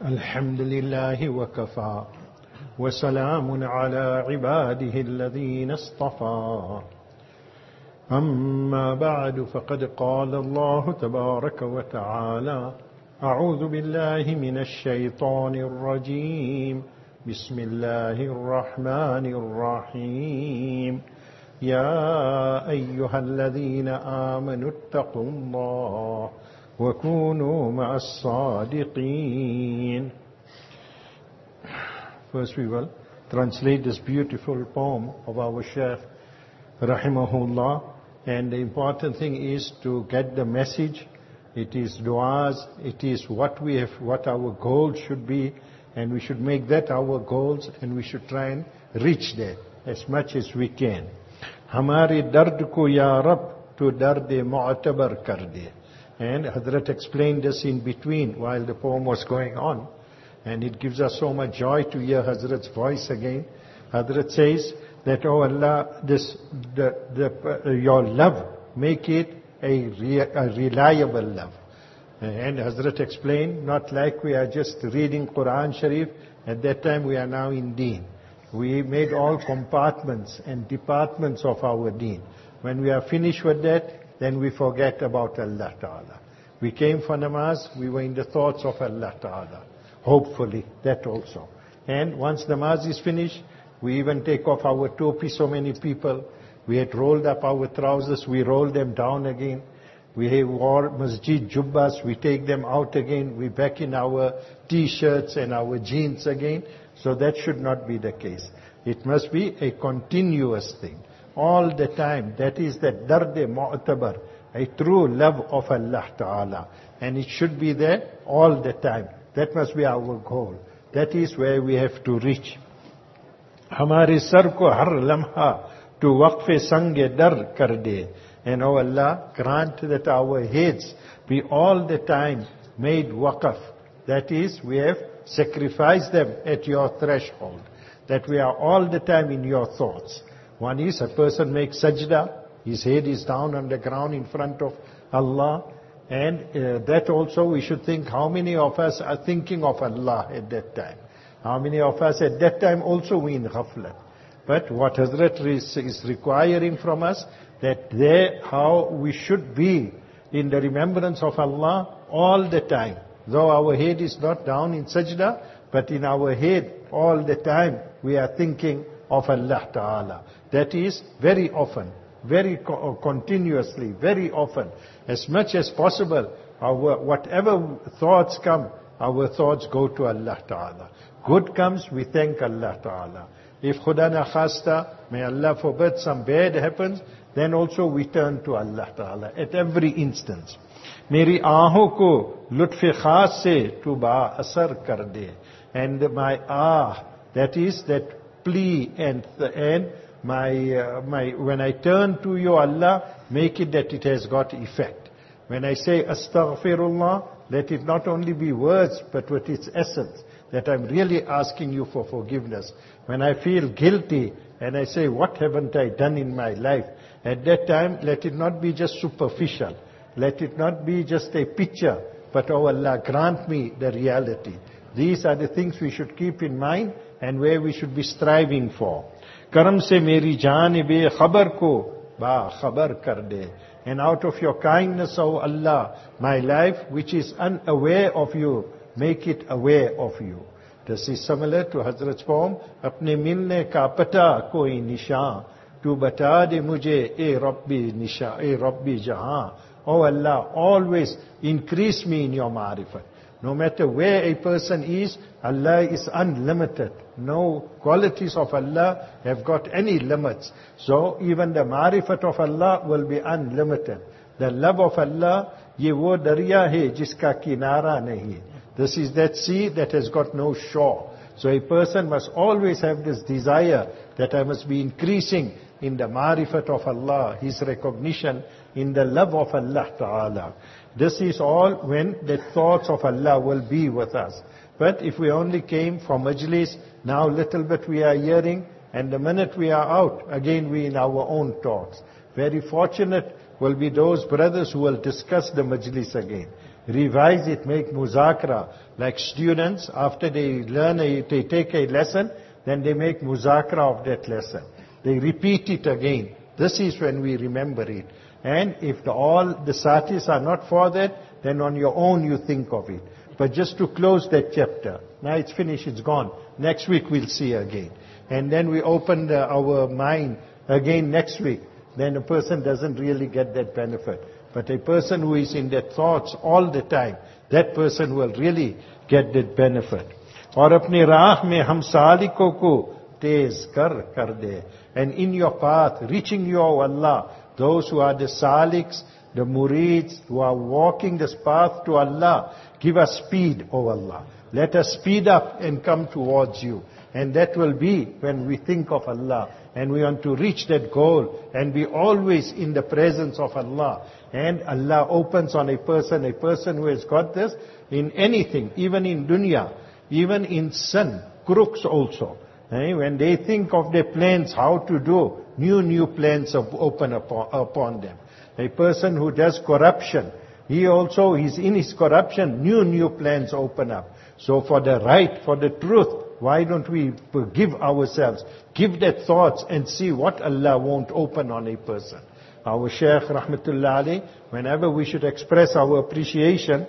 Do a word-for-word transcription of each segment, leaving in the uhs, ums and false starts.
الحمد لله وكفى وسلام على عباده الذين اصطفى أما بعد فقد قال الله تبارك وتعالى أعوذ بالله من الشيطان الرجيم بسم الله الرحمن الرحيم يا أيها الذين آمنوا اتقوا الله وكونوا مع الصادقين. First we will translate this beautiful poem of our Shaykh Rahimahullah, and the important thing is to get the message. It is du'as, it is what we have, what our goals should be, and we should make that our goals, and we should try and reach there as much as we can. Hamare dard ko ya Rab to darde mu'tabar kar de. And Hazrat explained this in between while the poem was going on. And it gives us so much joy to hear Hazrat's voice again. Hazrat says that, oh Allah, this, the, the, uh, your love, make it a, re, a reliable love. And Hazrat explained, not like we are just reading Quran Sharif, at that time we are now in Deen. We made all compartments and departments of our Deen. When we are finished with that, then we forget about Allah Ta'ala. We came for namaz, we were in the thoughts of Allah Ta'ala. Hopefully, that also. And once namaz is finished, we even take off our topi, so many people. We had rolled up our trousers, we roll them down again. We wore masjid jubbas, we take them out again. We back in our t-shirts and our jeans again. So that should not be the case. It must be a continuous thing. All the time. That is the darde mu'tabar, a true love of Allah Ta'ala. And it should be there all the time. That must be our goal. That is where we have to reach. Hamare sar ko har lamha to waqfe sange dar kar de. And oh Allah, grant that our heads be all the time made waqf. That is, we have sacrificed them at your threshold. That we are all the time in your thoughts. One is a person makes sajda, his head is down on the ground in front of Allah. And uh, that also we should think, how many of us are thinking of Allah at that time? How many of us at that time also we in ghaflat? But what Hazrat is, is requiring from us, that there how we should be in the remembrance of Allah all the time. Though our head is not down in sajda, but in our head all the time we are thinking of Allah Ta'ala. That is very often, very co- continuously, very often. As much as possible, our whatever thoughts come, our thoughts go to Allah Ta'ala. Good comes, we thank Allah Ta'ala. If Khuda na khasta, may Allah forbid, some bad happens, then also we turn to Allah Ta'ala at every instance. Meri aahon ko lutf-e khas se tu ba asar kar de. And my ah, that is that plea and and my uh, my when I turn to you, Allah, make it that it has got effect. When I say astaghfirullah, let it not only be words but with its essence, that I'm really asking you for forgiveness. When I feel guilty and I say, what haven't I done in my life? At that time, let it not be just superficial. Let it not be just a picture, but oh Allah, grant me the reality. These are the things we should keep in mind and where we should be striving for. Karam se meri jaan be khabar ko ba khabar kar de. And out of your kindness, O Allah, my life which is unaware of you, make it aware of you. This is similar to Hazrat's poem, Apne milne ka pata koi nishan, tu bata de mujhe e Rabbi nishan, e Rabbi jahan. O Allah, always increase me in your ma'rifat. No matter where a person is, Allah is unlimited. No qualities of Allah have got any limits. So even the ma'rifat of Allah will be unlimited. The love of Allah, ye wo darya hai jiska kinara nahi. This is that sea that has got no shore. So a person must always have this desire that I must be increasing in the ma'rifat of Allah, His recognition, in the love of Allah Ta'ala. This is all when the thoughts of Allah will be with us. But if we only came for majlis, now little bit we are hearing, and the minute we are out, again we in our own thoughts. Very fortunate will be those brothers who will discuss the majlis again. revise it, make muzakra. Like students, after they learn, a, they take a lesson, then they make muzakra of that lesson. They repeat it again. This is when we remember it. And if the, all the satis are not for that, then on your own you think of it. But just to close that chapter. Now it's finished, it's gone. Next week we'll see again. And then we open the, our mind again next week. Then a person doesn't really get that benefit. But a person who is in their thoughts all the time, that person will really get that benefit. और अपनी राह में हम सालिकों को तेज कर कर दे. And in your path, reaching you, O Allah, those who are the saliks, the murids, who are walking this path to Allah, give us speed, O Allah. Let us speed up and come towards you. And that will be when we think of Allah. And we want to reach that goal and be always in the presence of Allah. And Allah opens on a person, a person who has got this in anything, even in dunya, even in sin, crooks also. Eh? When they think of their plans, how to do, new, new plans open upon, upon them. A person who does corruption, he also is in his corruption, new, new plans open up. So for the right, for the truth, why don't we give ourselves, give that thoughts and see what Allah won't open on a person. Our Shaykh Rahmatullah Ali, whenever we should express our appreciation,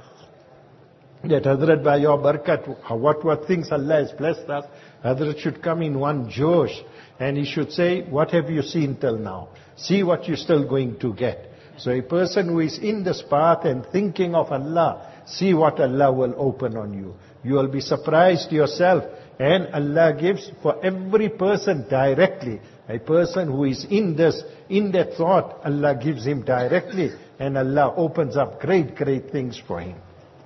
that Hazrat by your barakat, what what things Allah has blessed us, Hazrat should come in one josh and he should say, what have you seen till now? See what you're still going to get. So a person who is in this path and thinking of Allah, see what Allah will open on you. You will be surprised yourself. And Allah gives for every person directly. A person who is in this, in that thought, Allah gives him directly. And Allah opens up great, great things for him.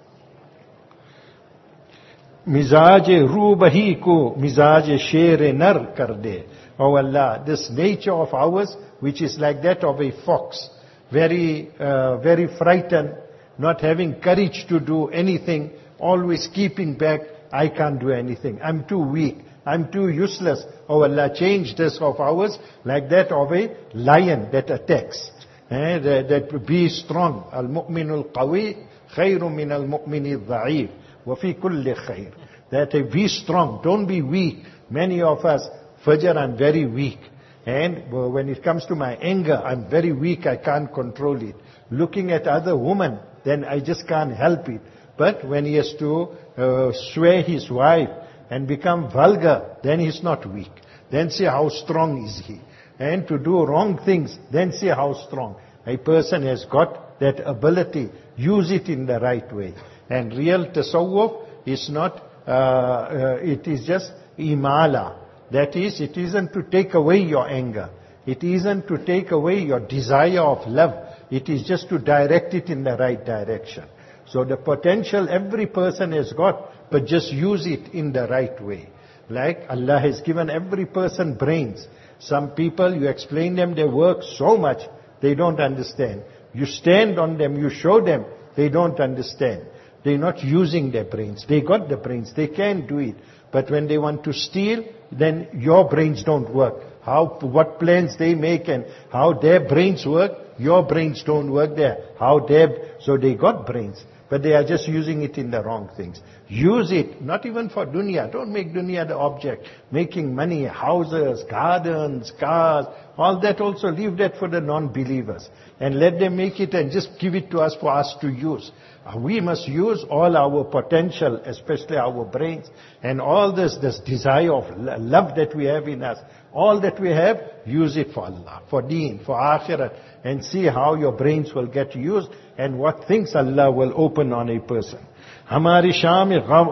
Mizaj rubahi ko mizaj sher nar kar de. Oh Allah, this nature of ours, which is like that of a fox, very, uh, very frightened, not having courage to do anything, always keeping back, I can't do anything, I'm too weak, I'm too useless. Oh Allah, change this of ours like that of a lion that attacks. Eh, that, that be strong. Al-mu'minul qawi khayrun min al-mu'minil dha'if. Wa fi kulli khayr. That be strong, don't be weak. Many of us, Fajr, I'm very weak. And when it comes to my anger, I'm very weak, I can't control it. Looking at other women, then I just can't help it. But when he has to uh, sway his wife and become vulgar, then he's not weak. Then see how strong is he. And to do wrong things, then see how strong. A person has got that ability, use it in the right way. And real tasawwuf is not, uh, uh, it is just imala. That is, it isn't to take away your anger. It isn't to take away your desire of love. It is just to direct it in the right direction. So the potential every person has got, but just use it in the right way. Like Allah has given every person brains. Some people, you explain them their work so much, they don't understand. You stand on them, you show them, they don't understand. They're not using their brains. They got the brains, they can do it. But when they want to steal, then your brains don't work. How, what plans they make and how their brains work, your brains don't work there. How their, so they got brains, but they are just using it in the wrong things. Use it, not even for dunya. Don't make dunya the object. Making money, houses, gardens, cars, all that also, leave that for the non-believers. And let them make it and just give it to us for us to use. We must use all our potential, especially our brains, and all this, this desire of love that we have in us. All that we have, use it for Allah, for deen, for akhirat, and see how your brains will get used and what things Allah will open on a person. हमारी शाम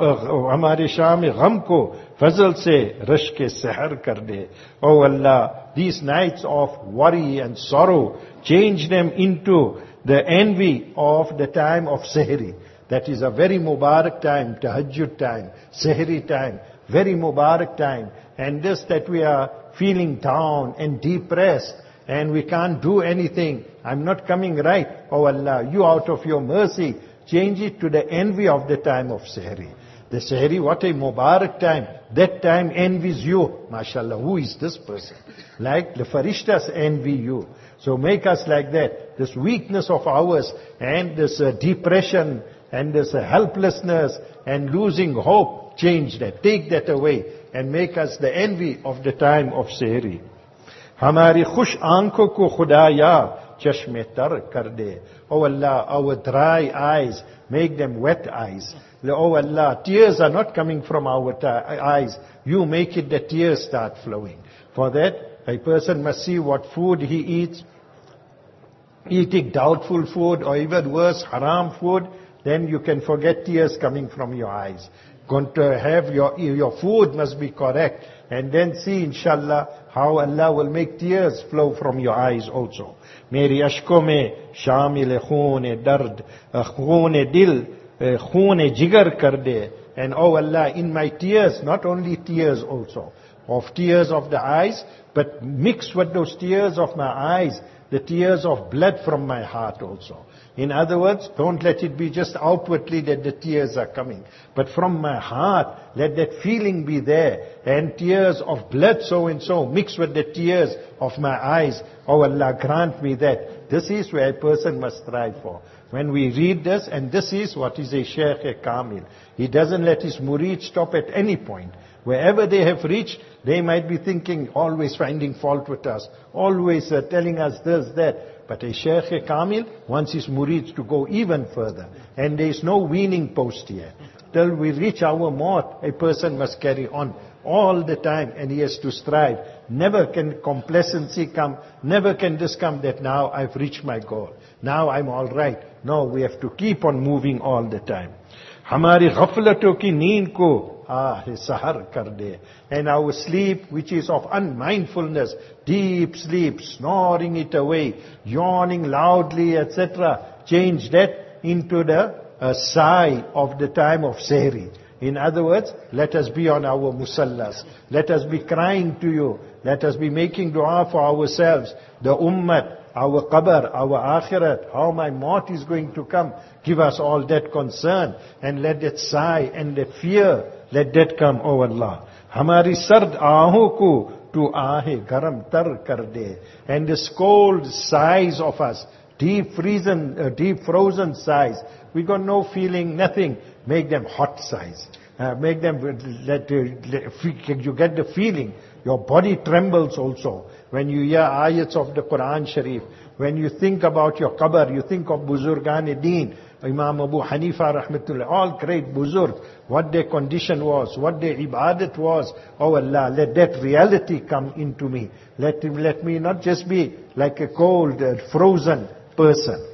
हमारे शाम गम को फजल से rush के सहर कर दे. Oh Allah, these nights of worry and sorrow, change them into the envy of the time of Sehri. That is a very Mubarak time, Tahajjud time, Sehri time, very Mubarak time. And this that we are feeling down and depressed and we can't do anything, I'm not coming right. Oh Allah, you out of your mercy, change it to the envy of the time of Sehri. The Sahri, what a Mubarak time. That time envies you. MashaAllah, who is this person? Like the Farishtas envy you. So make us like that. This weakness of ours and this uh, depression and this uh, helplessness and losing hope, change that. Take that away and make us the envy of the time of Sahri. Hamari khush aankhon ko khudaya chashme tar kar de. Oh Allah, our dry eyes, make them wet eyes. Oh Allah, tears are not coming from our eyes. You make it that tears start flowing. For that, a person must see what food he eats. Eating doubtful food or even worse, haram food, then you can forget tears coming from your eyes. Going to have your, your food must be correct. And then see, inshallah, how Allah will make tears flow from your eyes also. Meri ashko mein shamil khoon dard, khoon dil, khoon jigar kar de. And oh Allah, in my tears, not only tears also, of tears of the eyes, but mix with those tears of my eyes, the tears of blood from my heart also. In other words, don't let it be just outwardly that the tears are coming. But from my heart, let that feeling be there. And tears of blood so and so mixed with the tears of my eyes. Oh Allah, grant me that. This is where a person must strive for. When we read this, and this is what is a Shaykh Kamil. He doesn't let his murid stop at any point. Wherever they have reached, they might be thinking, always finding fault with us, always uh, telling us this, that. But a Shaykh Kamil wants his murids to go even further. And there is no weaning post here. Till we reach our maut, a person must carry on all the time and he has to strive. Never can complacency come, never can this come that now I've reached my goal. Now I'm all right. No, we have to keep on moving all the time. Hamari ghaflaton ki neend ko ah sahar kar de. And our sleep, which is of unmindfulness, deep sleep, snoring it away, yawning loudly, et cetera, change that into the uh, sigh of the time of Sahri. In other words, let us be on our musallas. Let us be crying to you. Let us be making dua for ourselves, the ummah, our qabr, our akhirat, how my maut is going to come. Give us all that concern and let that sigh and that fear, let that come, oh Allah. Hamari sard aahon ko tu aahe garam tar kar de. And the cold sighs of us, deep frozen, uh, deep frozen sighs, we got no feeling, nothing. Make them hot sighs. Uh, make them, let, uh, let, you get the feeling. Your body trembles also. When you hear ayats of the Quran Sharif, when you think about your qabr, you think of Buzurgan-e-Deen, Imam Abu Hanifa rahmatullah, all great Buzurg, what their condition was, what their ibadat was. Oh Allah, let that reality come into me. Let, let me not just be like a cold, uh, frozen person.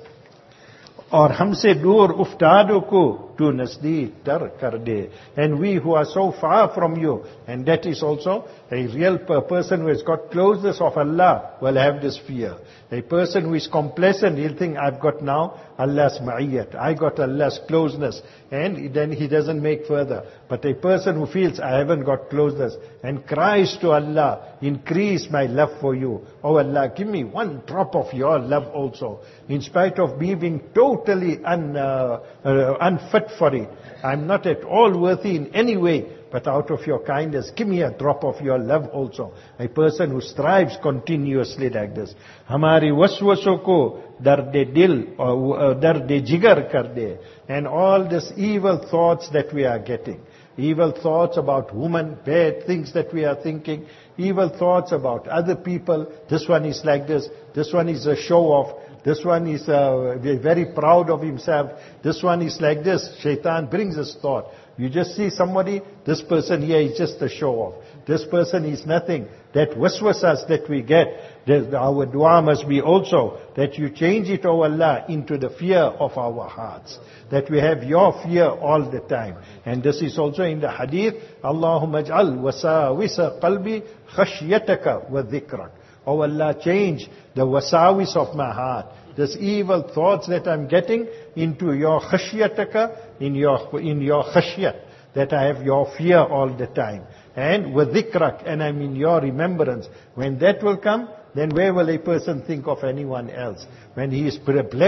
Or हमसे दूर उफ्तादों को तू नजदीक तर कर दे. And we who are so far from you, and that is also a real person who has got closeness of Allah will have this fear. A person who is complacent, he'll think, I've got now Allah's ma'iyyat, I got Allah's closeness, and then he doesn't make further. But a person who feels, I haven't got closeness, and cries to Allah, increase my love for you. Oh Allah, give me one drop of your love also. In spite of me being totally un, uh, uh, unfit for it. I'm not at all worthy in any way, but out of your kindness, give me a drop of your love also. A person who strives continuously like this. Hamari waswaso ko darde dil or darde jigar kar de. And all these evil thoughts that we are getting. Evil thoughts about women, bad things that we are thinking. Evil thoughts about other people. This one is like this. This one is a show off. This one is uh, very proud of himself. This one is like this. Shaitan brings this thought. You just see somebody, this person here is just a show off. This person is nothing. That waswasas that we get, that our dua must be also that you change it, O Allah, into the fear of our hearts. That we have your fear all the time. And this is also in the hadith, Allahumma aj'al wasawisa qalbi khashyataka wa dhikrak. Oh Allah, change the wasawis of my heart, this evil thoughts that I'm getting, into your khashyataka, in your in your khashyat, that I have your fear all the time. And with dhikrak, and I'm in your remembrance. When that will come, then where will a person think of anyone else? When he is blessed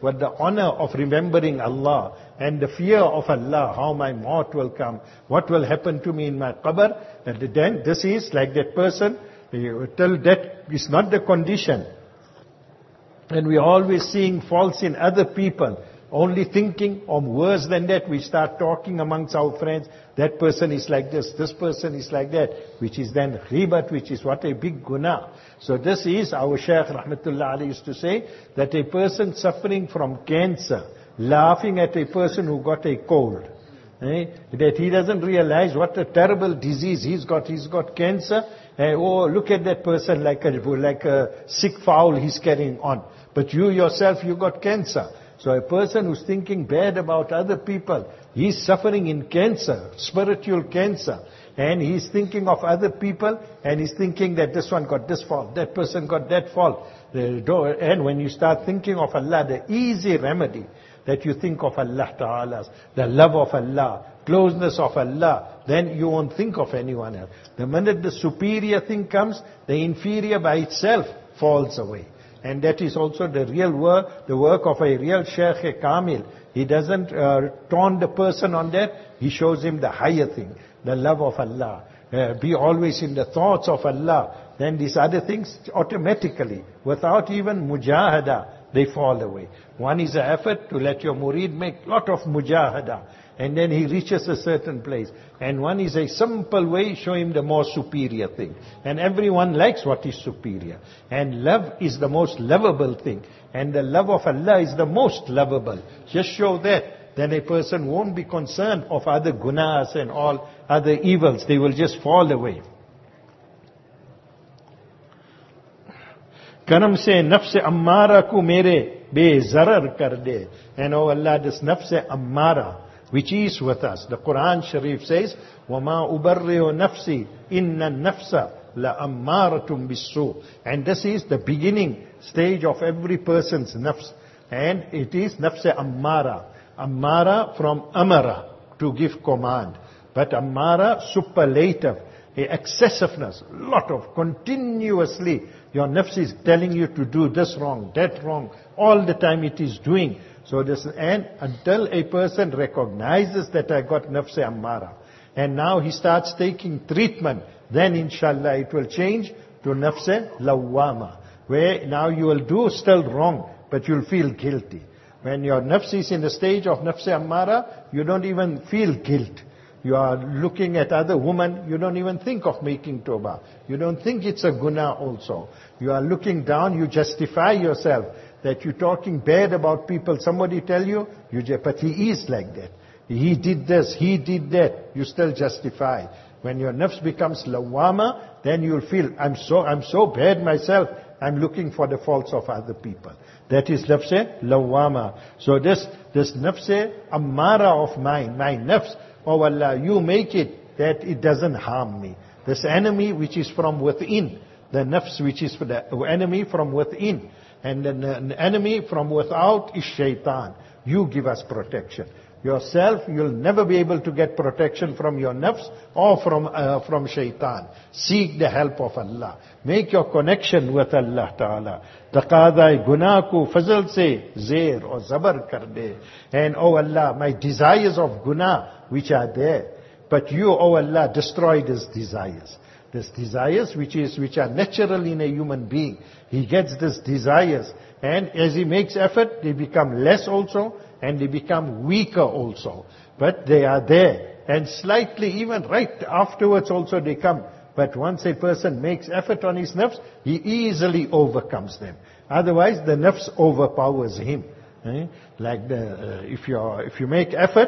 but the honor of remembering Allah and the fear of Allah, how my maut will come, what will happen to me in my qabr, and then this is like that person, till that is not the condition. And we are always seeing faults in other people, only thinking, or worse than that, we start talking amongst our friends, that person is like this, this person is like that, which is then ghibat, which is what a big guna. So this is, our Shaykh Rahmatullah Ali used to say, that a person suffering from cancer, laughing at a person who got a cold, eh, that he doesn't realize what a terrible disease he's got, he's got cancer, eh, oh, look at that person like a, like a sick fowl he's carrying on. But you yourself, you got cancer. So a person who's thinking bad about other people, he's suffering in cancer, spiritual cancer, and he's thinking of other people, and he's thinking that this one got this fault, that person got that fault. And when you start thinking of Allah, the easy remedy that you think of Allah Ta'ala, the love of Allah, closeness of Allah, then you won't think of anyone else. The minute the superior thing comes, the inferior by itself falls away. And that is also the real work, the work of a real Shaykh Kamil. He doesn't uh, taunt the person on that. He shows him the higher thing, the love of Allah. Uh, be always in the thoughts of Allah. Then these other things automatically, without even mujahada, they fall away. One is an effort to let your murid make lot of mujahada, and then he reaches a certain place. And one is a simple way, show him the more superior thing. And everyone likes what is superior. And love is the most lovable thing. And the love of Allah is the most lovable. Just show that. Then a person won't be concerned of other gunas and all other evils. They will just fall away. Karam se nafs ammara ku mere bezarar kar de. And oh Allah, this nafs ammara, which is with us. The Quran Sharif says, وَمَا أُبَرِّئُ نَفْسِي إِنَّ النَّفْسَ لَأَمَّارَةٌ بِالسُّوءِ. And this is the beginning stage of every person's nafs. And it is nafs ammara. Ammara from amara, to give command. But ammara, superlative, a excessiveness, lot of, continuously, your nafs is telling you to do this wrong, that wrong, all the time it is doing. So this, and until a person recognizes that I got nafs ammara, and now he starts taking treatment, then inshallah it will change to nafs lawwama, where now you will do still wrong, but you'll feel guilty. When your nafs is in the stage of nafs ammara, you don't even feel guilt. You are looking at other women, you don't even think of making tawbah. You don't think it's a guna also. You are looking down, you justify yourself that you're talking bad about people. Somebody tell you, you just, but he is like that. He did this, he did that. You still justify. When your nafs becomes lawama, then you'll feel, I'm so, I'm so bad myself. I'm looking for the faults of other people. That is nafs lawama. So this, this nafs ammara of mine, my nafs, oh Allah, you make it that it doesn't harm me. This enemy which is from within, the nafs which is for the enemy from within, and the enemy from without is shaitan. You give us protection. Yourself, you'll never be able to get protection from your nafs or from uh, from shaitan. Seek the help of Allah. Make your connection with Allah Ta'ala. Taqadai guna ko fazl se zer or zabar kar de. And oh Allah, my desires of guna which are there, but you, oh Allah, destroy these desires. These desires which is which are natural in a human being. He gets these desires, and as he makes effort, they become less also, and they become weaker also. But they are there. And slightly, even right afterwards also they come. But once a person makes effort on his nafs, he easily overcomes them. Otherwise, the nafs overpowers him. Eh? Like the, uh, if you if you make effort,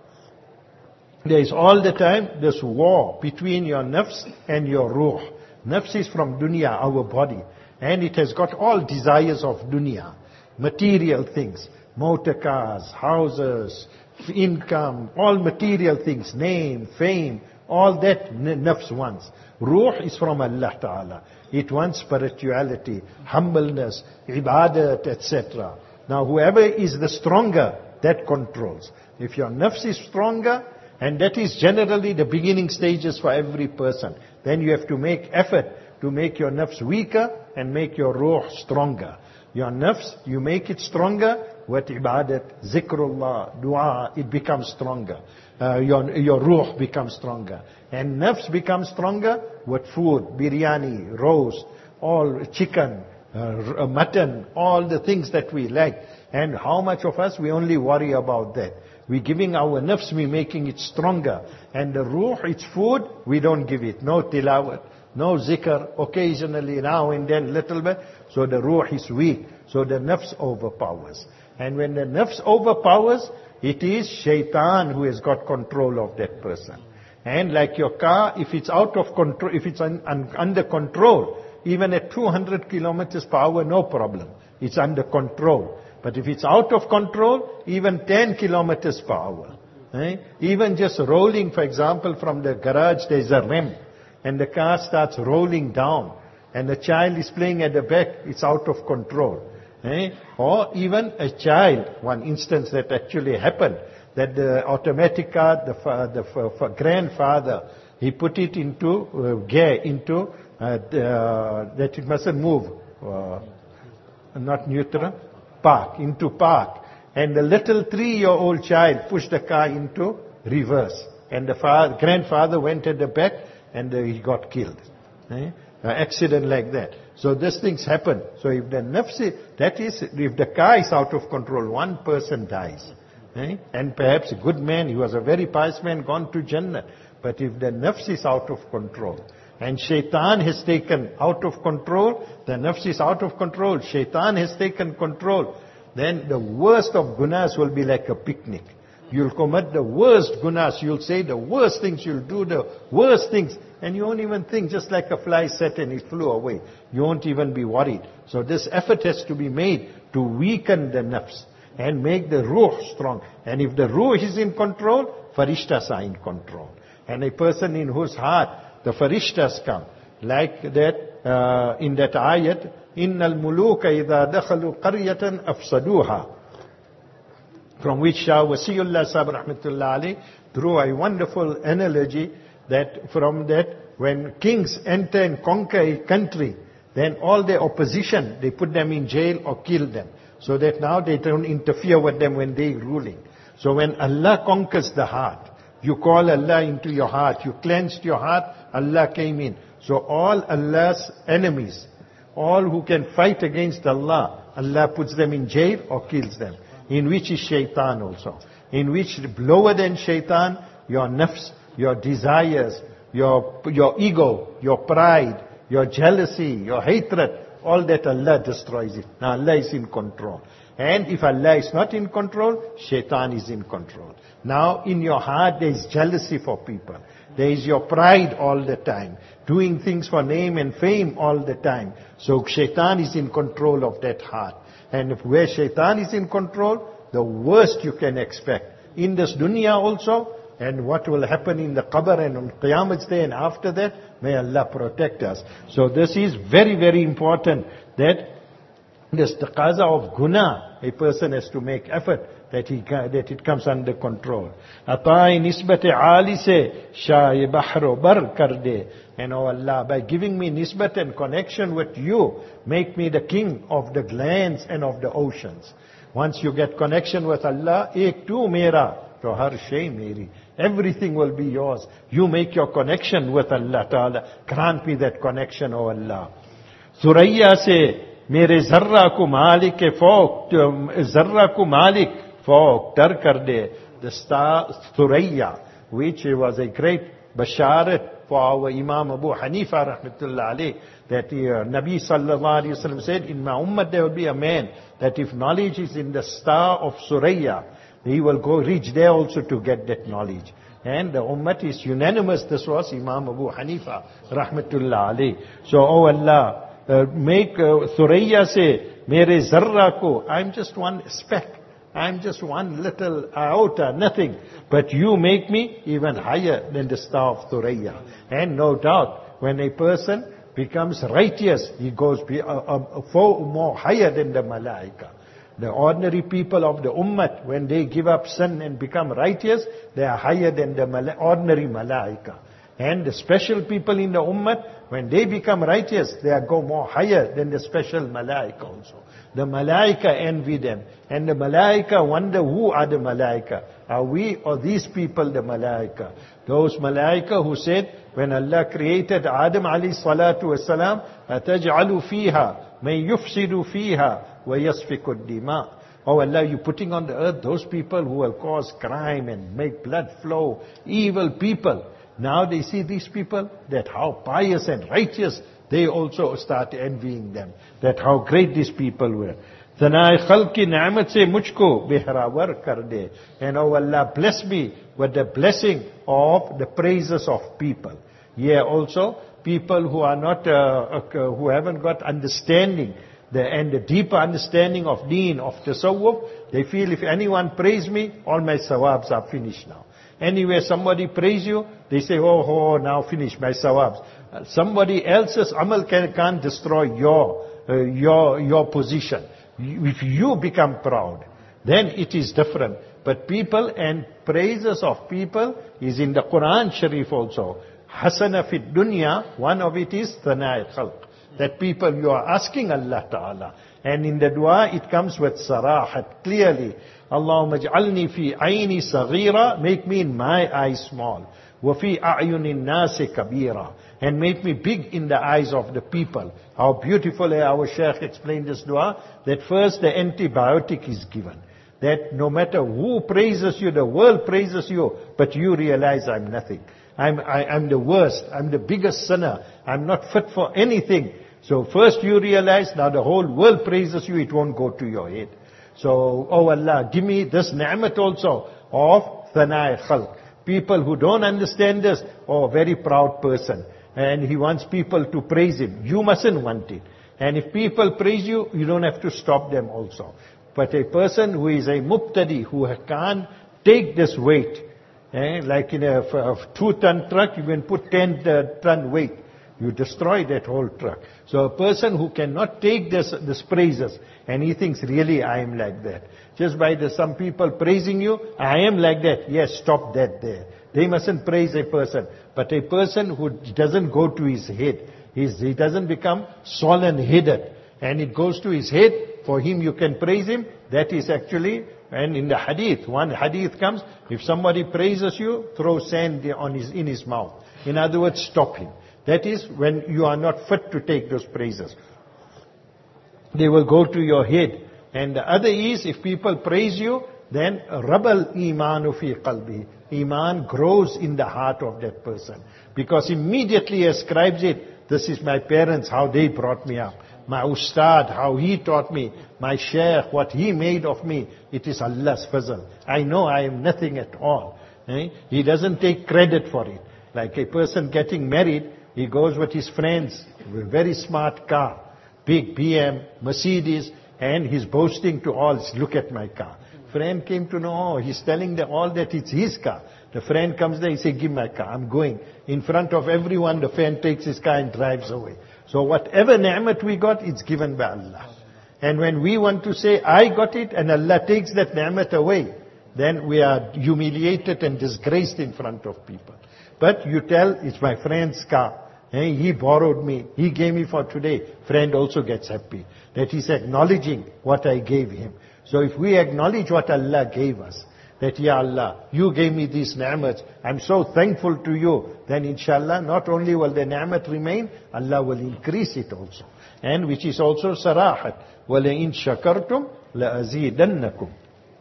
there is all the time this war between your nafs and your ruh. Nafs is from dunya, our body. And it has got all desires of dunya, material things. Motor cars, houses, income, all material things, name, fame, all that nafs wants. Ruh is from Allah Ta'ala. It wants spirituality, humbleness, ibadat, et cetera. Now whoever is the stronger, that controls. If your nafs is stronger, and that is generally the beginning stages for every person, then you have to make effort to make your nafs weaker and make your ruh stronger. Your nafs, you make it stronger, with ibadat, zikrullah, dua, it becomes stronger. Uh, your, your ruh becomes stronger. And nafs becomes stronger with food, biryani, roast, all chicken, uh, mutton, all the things that we like. And how much of us, we only worry about that. We're giving our nafs, we're making it stronger. And the ruh, it's food, we don't give it. No tilawat, no zikr, occasionally now and then little bit. So the ruh is weak. So the nafs overpowers. And when the nafs overpowers, it is shaitan who has got control of that person. And like your car, if it's out of control, if it's un, un, under control, even at two hundred kilometers per hour, no problem. It's under control. But if it's out of control, even ten kilometers per hour. Eh? Even just rolling, for example, from the garage, there's a ramp. And the car starts rolling down. And the child is playing at the back, it's out of control. Eh? Or even a child, one instance that actually happened, that the automatic car, the, the, the grandfather, he put it into uh, gear, into uh, the, that it mustn't move, uh, not neutral, park, into park. And the little three-year-old child pushed the car into reverse. And the father, grandfather went at the back and uh, he got killed. Eh? An accident like that. So these things happen. So if the nafsi, that is, if the car is out of control, one person dies. Eh? And perhaps a good man, he was a very pious man, gone to Jannah. But if the nafs is out of control, and shaitan has taken out of control, the nafs is out of control, shaitan has taken control, then the worst of gunas will be like a picnic. You'll commit the worst gunas, you'll say the worst things, you'll do the worst things, and you won't even think, just like a fly set and it flew away. You won't even be worried. So this effort has to be made to weaken the nafs and make the ruh strong. And if the ruh is in control, farishtas are in control. And a person in whose heart the farishtas come, like that uh, in that ayat, innal muluka idha dakhalu qaryatan afsaduha, from which Shah Wasiullah Sahib Rahmatullah Ali drew a wonderful analogy that from that when kings enter and conquer a country, then all their opposition, they put them in jail or kill them. So that now they don't interfere with them when they're ruling. So when Allah conquers the heart, you call Allah into your heart, you cleansed your heart, Allah came in. So all Allah's enemies, all who can fight against Allah, Allah puts them in jail or kills them. In which is shaitan also. In which lower than shaitan, your nafs, your desires, your, your ego, your pride, your jealousy, your hatred, all that Allah destroys it. Now Allah is in control. And if Allah is not in control, shaitan is in control. Now in your heart there is jealousy for people. There is your pride all the time. Doing things for name and fame all the time. So shaitan is in control of that heart. And if where shaitan is in control, the worst you can expect. In this dunya also, and what will happen in the qabr and on Qiyamah's day and after that, may Allah protect us. So this is very, very important that this taqaza of guna, a person has to make effort that he that it comes under control. Atai nisbat ali se shaye bahro bar kar de. And oh Allah, by giving me nisbat and connection with you, make me the king of the lands and of the oceans. Once you get connection with Allah, ek tu mera, to har shay meri. Everything will be yours. You make your connection with Allah Ta'ala. Grant me that connection, O Allah. Suraya se mere zarra ko malik ke fawq, zarra ko malik fawq tar kar de. The star Suraya, which was a great basharat for our Imam Abu Hanifa rahmatullah alayh, that uh, Nabi sallallahu alayhi wa sallam said, in my ummah there will be a man that if knowledge is in the star of Suraya, he will go reach there also to get that knowledge. And the ummah is unanimous. This was Imam Abu Hanifa rahmatullah alayh. So, oh Allah, uh, make uh, Suraya say, mere zarra ko, I'm just one speck. I'm just one little iota, nothing. But you make me even higher than the star of Suraya. And no doubt, when a person becomes righteous, he goes be, uh, uh, far more higher than the malaika. The ordinary people of the ummah, when they give up sin and become righteous, they are higher than the mala- ordinary malaika. And the special people in the ummah, when they become righteous, they are go more higher than the special malaika also. The malaika envy them. And the malaika wonder, who are the malaika? Are we or these people the malaika? Those malaika who said, when Allah created Adam alayhi salatu wasalam, أَتَجْعَلُ فِيهَا مَنْ يُفْسِدُ فِيهَا وَيَسْفِكُ الدِّمَاءِ. Oh Allah, you're putting on the earth those people who will cause crime and make blood flow, evil people. Now they see these people, that how pious and righteous, they also start envying them, that how great these people were. Thanai khalq ki ni'mat se mujhko behrawar kar de. And oh Allah, bless me with the blessing of the praises of people. Here also, people who are not, uh, uh, who haven't got understanding, the, and the deeper understanding of deen, of tasawwuf, they feel if anyone praise me, all my sawabs are finished now. Anywhere somebody praise you, they say, oh, oh, now finish my sawabs. Uh, somebody else's amal can, can't destroy your, uh, your, your position. If you become proud, then it is different. But people and praises of people is in the Quran Sharif also. Hasana fit dunya, one of it is thanai khalq. That people, you are asking Allah Ta'ala. And in the dua, it comes with sarahat, clearly. Allahumma ij'alni fi ayni saghira, make me in my eyes small. Wa fi a'yunin nasi kabira, and make me big in the eyes of the people. How beautifully our Shaykh explained this dua, that first the antibiotic is given. That no matter who praises you, the world praises you, but you realize I'm nothing. I'm, I, I'm the worst. I'm the biggest sinner. I'm not fit for anything. So first you realize, now the whole world praises you, it won't go to your head. So, oh Allah, give me this ni'mat also of thanai khalq. People who don't understand this, oh, very proud person. And he wants people to praise him. You mustn't want it. And if people praise you, you don't have to stop them also. But a person who is a mubtadi, who can't take this weight, eh, like in a, a two-ton truck, you can put ten-ton weight. You destroy that whole truck. So a person who cannot take this, this praises, and he thinks, really, I am like that. Just by the, some people praising you, I am like that. Yes, stop that there. They mustn't praise a person. But a person who doesn't go to his head, he's, he doesn't become solemn-headed, and it goes to his head, for him you can praise him, that is actually, and in the hadith, one hadith comes, if somebody praises you, throw sand on his, in his mouth. In other words, stop him. That is when you are not fit to take those praises. They will go to your head. And the other is, if people praise you, then rabal imanu fi qalbi. Iman grows in the heart of that person. Because immediately he ascribes it, this is my parents, how they brought me up. My ustad, how he taught me. My shaykh, what he made of me. It is Allah's fazl. I know I am nothing at all. Eh? He doesn't take credit for it. Like a person getting married, he goes with his friends, with a very smart car, big B M, Mercedes, and he's boasting to all, look at my car. Friend came to know, oh, he's telling them all that it's his car. The friend comes there, he says, give my car, I'm going. In front of everyone, the friend takes his car and drives away. So whatever ni'mat we got, it's given by Allah. And when we want to say, I got it, and Allah takes that ni'mat away, then we are humiliated and disgraced in front of people. But you tell, it's my friend's car. Hey, he borrowed me. He gave me for today. Friend also gets happy. That he's acknowledging what I gave him. So if we acknowledge what Allah gave us, that, Ya Allah, you gave me these ni'mats, I'm so thankful to you, then inshallah, not only will the ni'mat remain, Allah will increase it also. And which is also sarahat. وَلَئِن شَكَرْتُمْ لَأَزِيدَنَّكُمْ.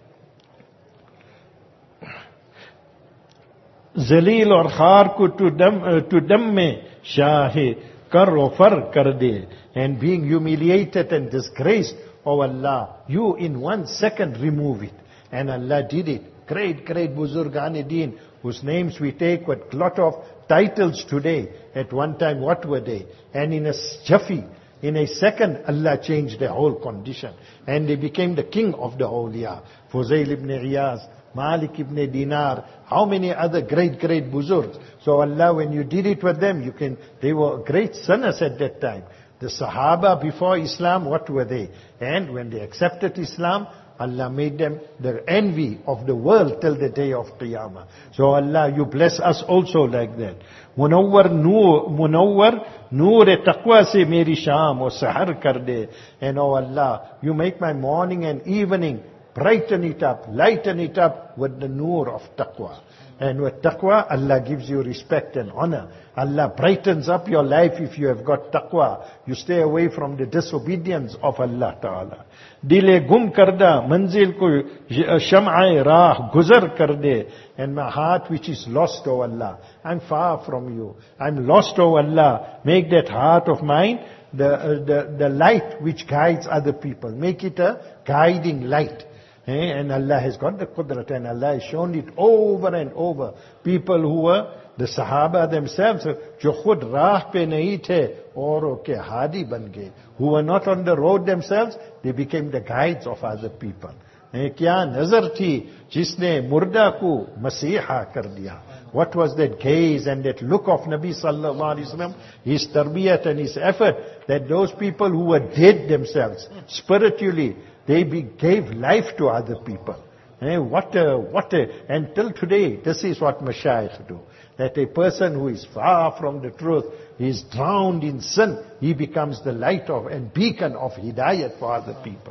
Zalil aur khar ko to dam, to dam mein shahe kar o far kar de. And being humiliated and disgraced, oh Allah, you in one second remove it. And Allah did it. Great, great Buzurgan-e-Deen, whose names we take with lot of titles today. At one time, what were they? And in a jaffi, in a second, Allah changed their whole condition. And they became the king of the awliya. Fuzail ibn Iyaz, Malik ibn Dinar, how many other great, great buzurgs. So Allah, when you did it with them, you can, they were great sinners at that time. The Sahaba before Islam, what were they? And when they accepted Islam, Allah made them the envy of the world till the day of Qiyamah. So Allah, you bless us also like that. Munawwar noor, Munawwar noor taqwa se meri sham o sahar kar de. And oh Allah, you make my morning and evening, brighten it up, lighten it up with the noor of taqwa. And with taqwa, Allah gives you respect and honor. Allah brightens up your life if you have got taqwa. You stay away from the disobedience of Allah Ta'ala. Dile gum karda, manzil ko sham'ai raah guzar kar de. And my heart which is lost, O Allah, I'm far from you. I'm lost, O Allah. Make that heart of mine the, uh, the, the light which guides other people. Make it a guiding light. And Allah has got the qudrat, and Allah has shown it over and over. People who were the Sahaba themselves, jo khud raah pe nahi the, aur ke hadi ban gaye, who were not on the road themselves, they became the guides of other people. Kya nazar thi jisne murda ko masiha kar diya. What was that gaze and that look of Nabi sallallahu alaihi wasallam, his tarbiyat and his effort, that those people who were dead themselves, spiritually, they be, gave life to other people. Eh, what a, what a, and till today, this is what Mashayikh do. That a person who is far from the truth, he is drowned in sin, he becomes the light of and beacon of hidayat for other people.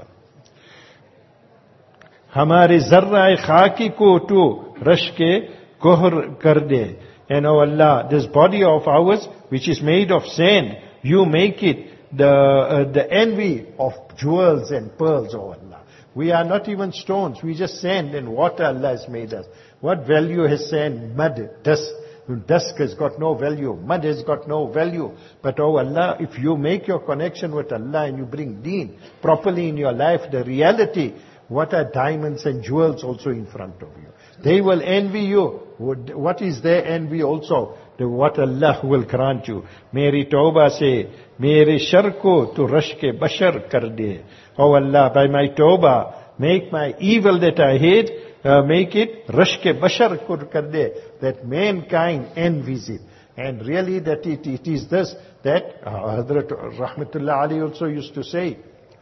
Hamare zarra-e khaki ko tu rash ke kohr kar de. And oh Allah, this body of ours, which is made of sand, you make it the uh, the envy of jewels and pearls, oh Allah. We are not even stones, we just sand and water Allah has made us. What value has sand, mud, dust? Dust has got no value, mud has got no value. But oh Allah, if you make your connection with Allah and you bring deen properly in your life, the reality, what are diamonds and jewels also in front of you? They will envy you. What is their envy also? The what Allah will grant you. Meri tawbah se, mere shar ko tu rash ke bashar kar de. Oh Allah, by my tawbah, make my evil that I hate, uh, make it rash ke bashar kar de, that mankind envies it. And really that it, it is this, that uh, Hazrat Rahmatullah Ali also used to say,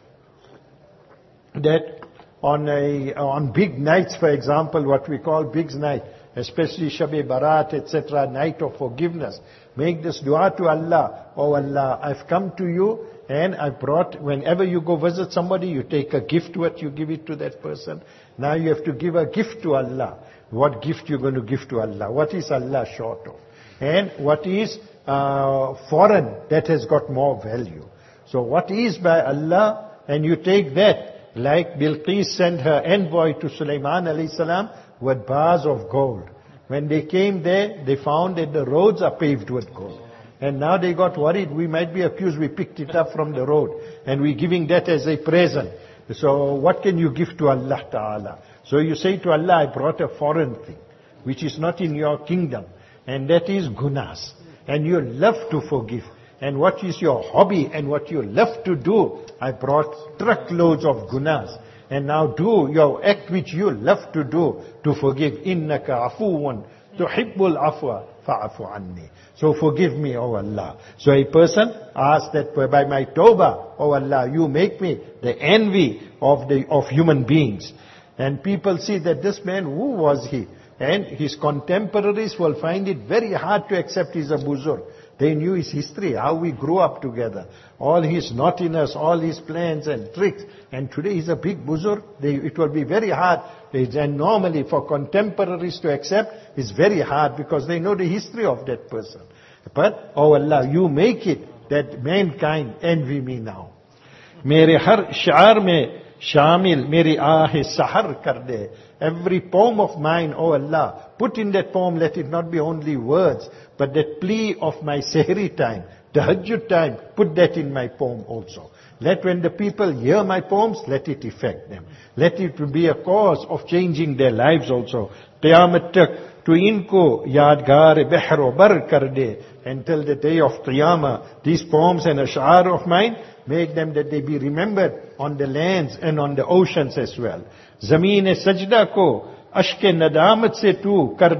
that on a, on big nights, for example, what we call big night, especially Shab-e Barat, et cetera, night of forgiveness. Make this dua to Allah. Oh Allah, I've come to you and I brought, whenever you go visit somebody, you take a gift, what you give it to that person. Now you have to give a gift to Allah. What gift you're going to give to Allah? What is Allah short of? And what is uh, foreign, that has got more value. So what is by Allah, and you take that, like Bilqis sent her envoy to Sulaiman alayhi salam with bars of gold. When they came there, they found that the roads are paved with gold. And now they got worried, we might be accused, we picked it up from the road. And we're giving that as a present. So what can you give to Allah Ta'ala? So you say to Allah, I brought a foreign thing, which is not in your kingdom. And that is gunas. And you love to forgive. And what is your hobby and what you love to do? I brought truckloads of gunas. And now do your act which you love to do, to forgive. Innaka afuwan tuhibbul afwa fa'afu anni. So forgive me, O Allah. So a person asks that by my tawbah, O Allah, you make me the envy of the of human beings. And people see that this man, who was he? And his contemporaries will find it very hard to accept he's a buzurg. They knew his history, how we grew up together, all his naughtiness, all his plans and tricks. And today he's a big buzurg. They, it will be very hard. And normally for contemporaries to accept, it's very hard because they know the history of that person. But, oh Allah, you make it that mankind envy me now. Mere har shaar mein shamil meri aahe sahar kar de. Every poem of mine, oh Allah, put in that poem, let it not be only words, but that plea of my sehri time, tahajjud time, put that in my poem also. Let when the people hear my poems, let it affect them. Let it be a cause of changing their lives also. Qiyamat tak, to inko yadgar behro bar kar de. Until the day of Qiyamah, these poems and ash'ar of mine, make them that they be remembered on the lands and on the oceans as well. Zameen-e sajda ko ashke nadamat se tu kar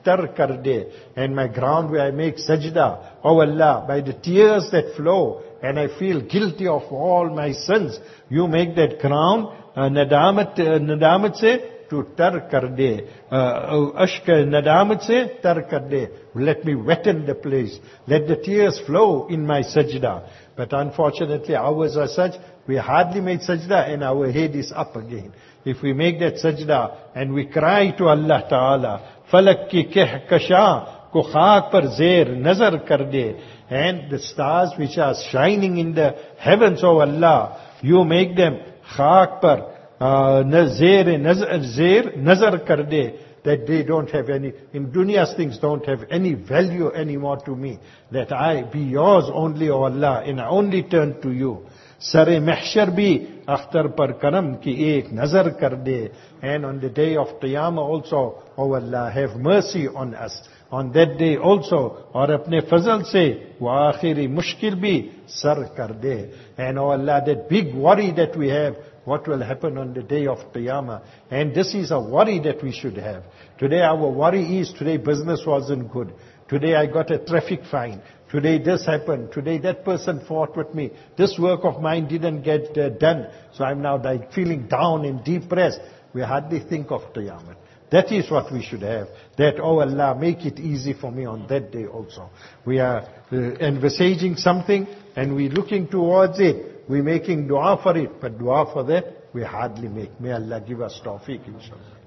tar kar de. And my ground where I make sajda, oh Allah, by the tears that flow, and I feel guilty of all my sins, you make that ground, uh, nadamat, uh, nadamat se, to tar kar de, ashka nadamat se tar kar de. Let me wetten the place. Let the tears flow in my sajda. But unfortunately, ours are such, we hardly make sajda and our head is up again. If we make that sajda and we cry to Allah Ta'ala, falak ki keh kasha ko khaak par zer nazar kar de. And the stars which are shining in the heavens, oh Allah, you make them khaak par Nazir, nazar, nazar kar de, that they don't have any, in dunya's things don't have any value anymore to me. That I be yours only, O Allah, and I only turn to you. Sare mahshar bhi, akhtar par karam ki ek nazar kar de. And on the day of Qiyamah also, O Allah, have mercy on us. On that day also, or apne fazal se, wa akhiri mushkil bhi, sar kar de. And O Allah, that big worry that we have, what will happen on the day of Qiyamah. And this is a worry that we should have. Today our worry is, today business wasn't good. Today I got a traffic fine. Today this happened. Today that person fought with me. This work of mine didn't get uh, done. So I'm now like feeling down and depressed. We hardly think of Qiyamah. That is what we should have. That, oh Allah, make it easy for me on that day also. We are uh, envisaging something and we're looking towards it. We're making dua for it, but dua for that, we hardly make. May Allah give us tawfiq, inshallah.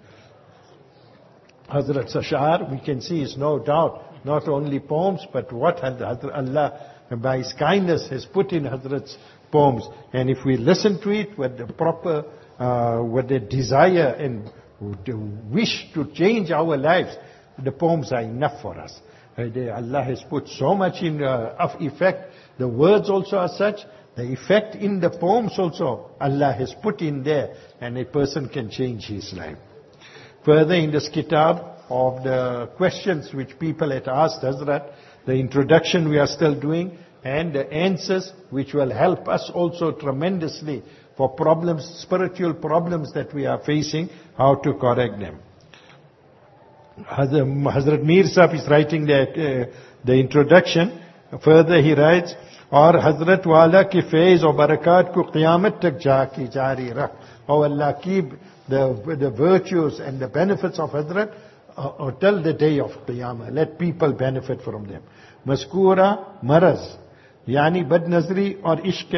Hazrat Ash'ar, we can see is no doubt, not only poems, but what Hazrat Allah, by His kindness, has put in Hazrat's poems. And if we listen to it with the proper, uh, with the desire and the wish to change our lives, the poems are enough for us. Allah has put so much in uh, of effect. The words also are such. The effect in the poems also, Allah has put in there, and a person can change his life. Further in this kitab of the questions which people had asked Hazrat, the introduction we are still doing, and the answers which will help us also tremendously for problems, spiritual problems that we are facing, how to correct them. Hazrat Mir Sahib is writing that, uh, the introduction. Further he writes, और हजरत वाला की फैज़ और बरकत को क़यामत तक जाकी जारी रख. Oh Allah, keep the, the virtues and the benefits of Hazrat uh, till the day of Qiyamah. Let people benefit from them. Maskura maraz, yani badnazri or ishq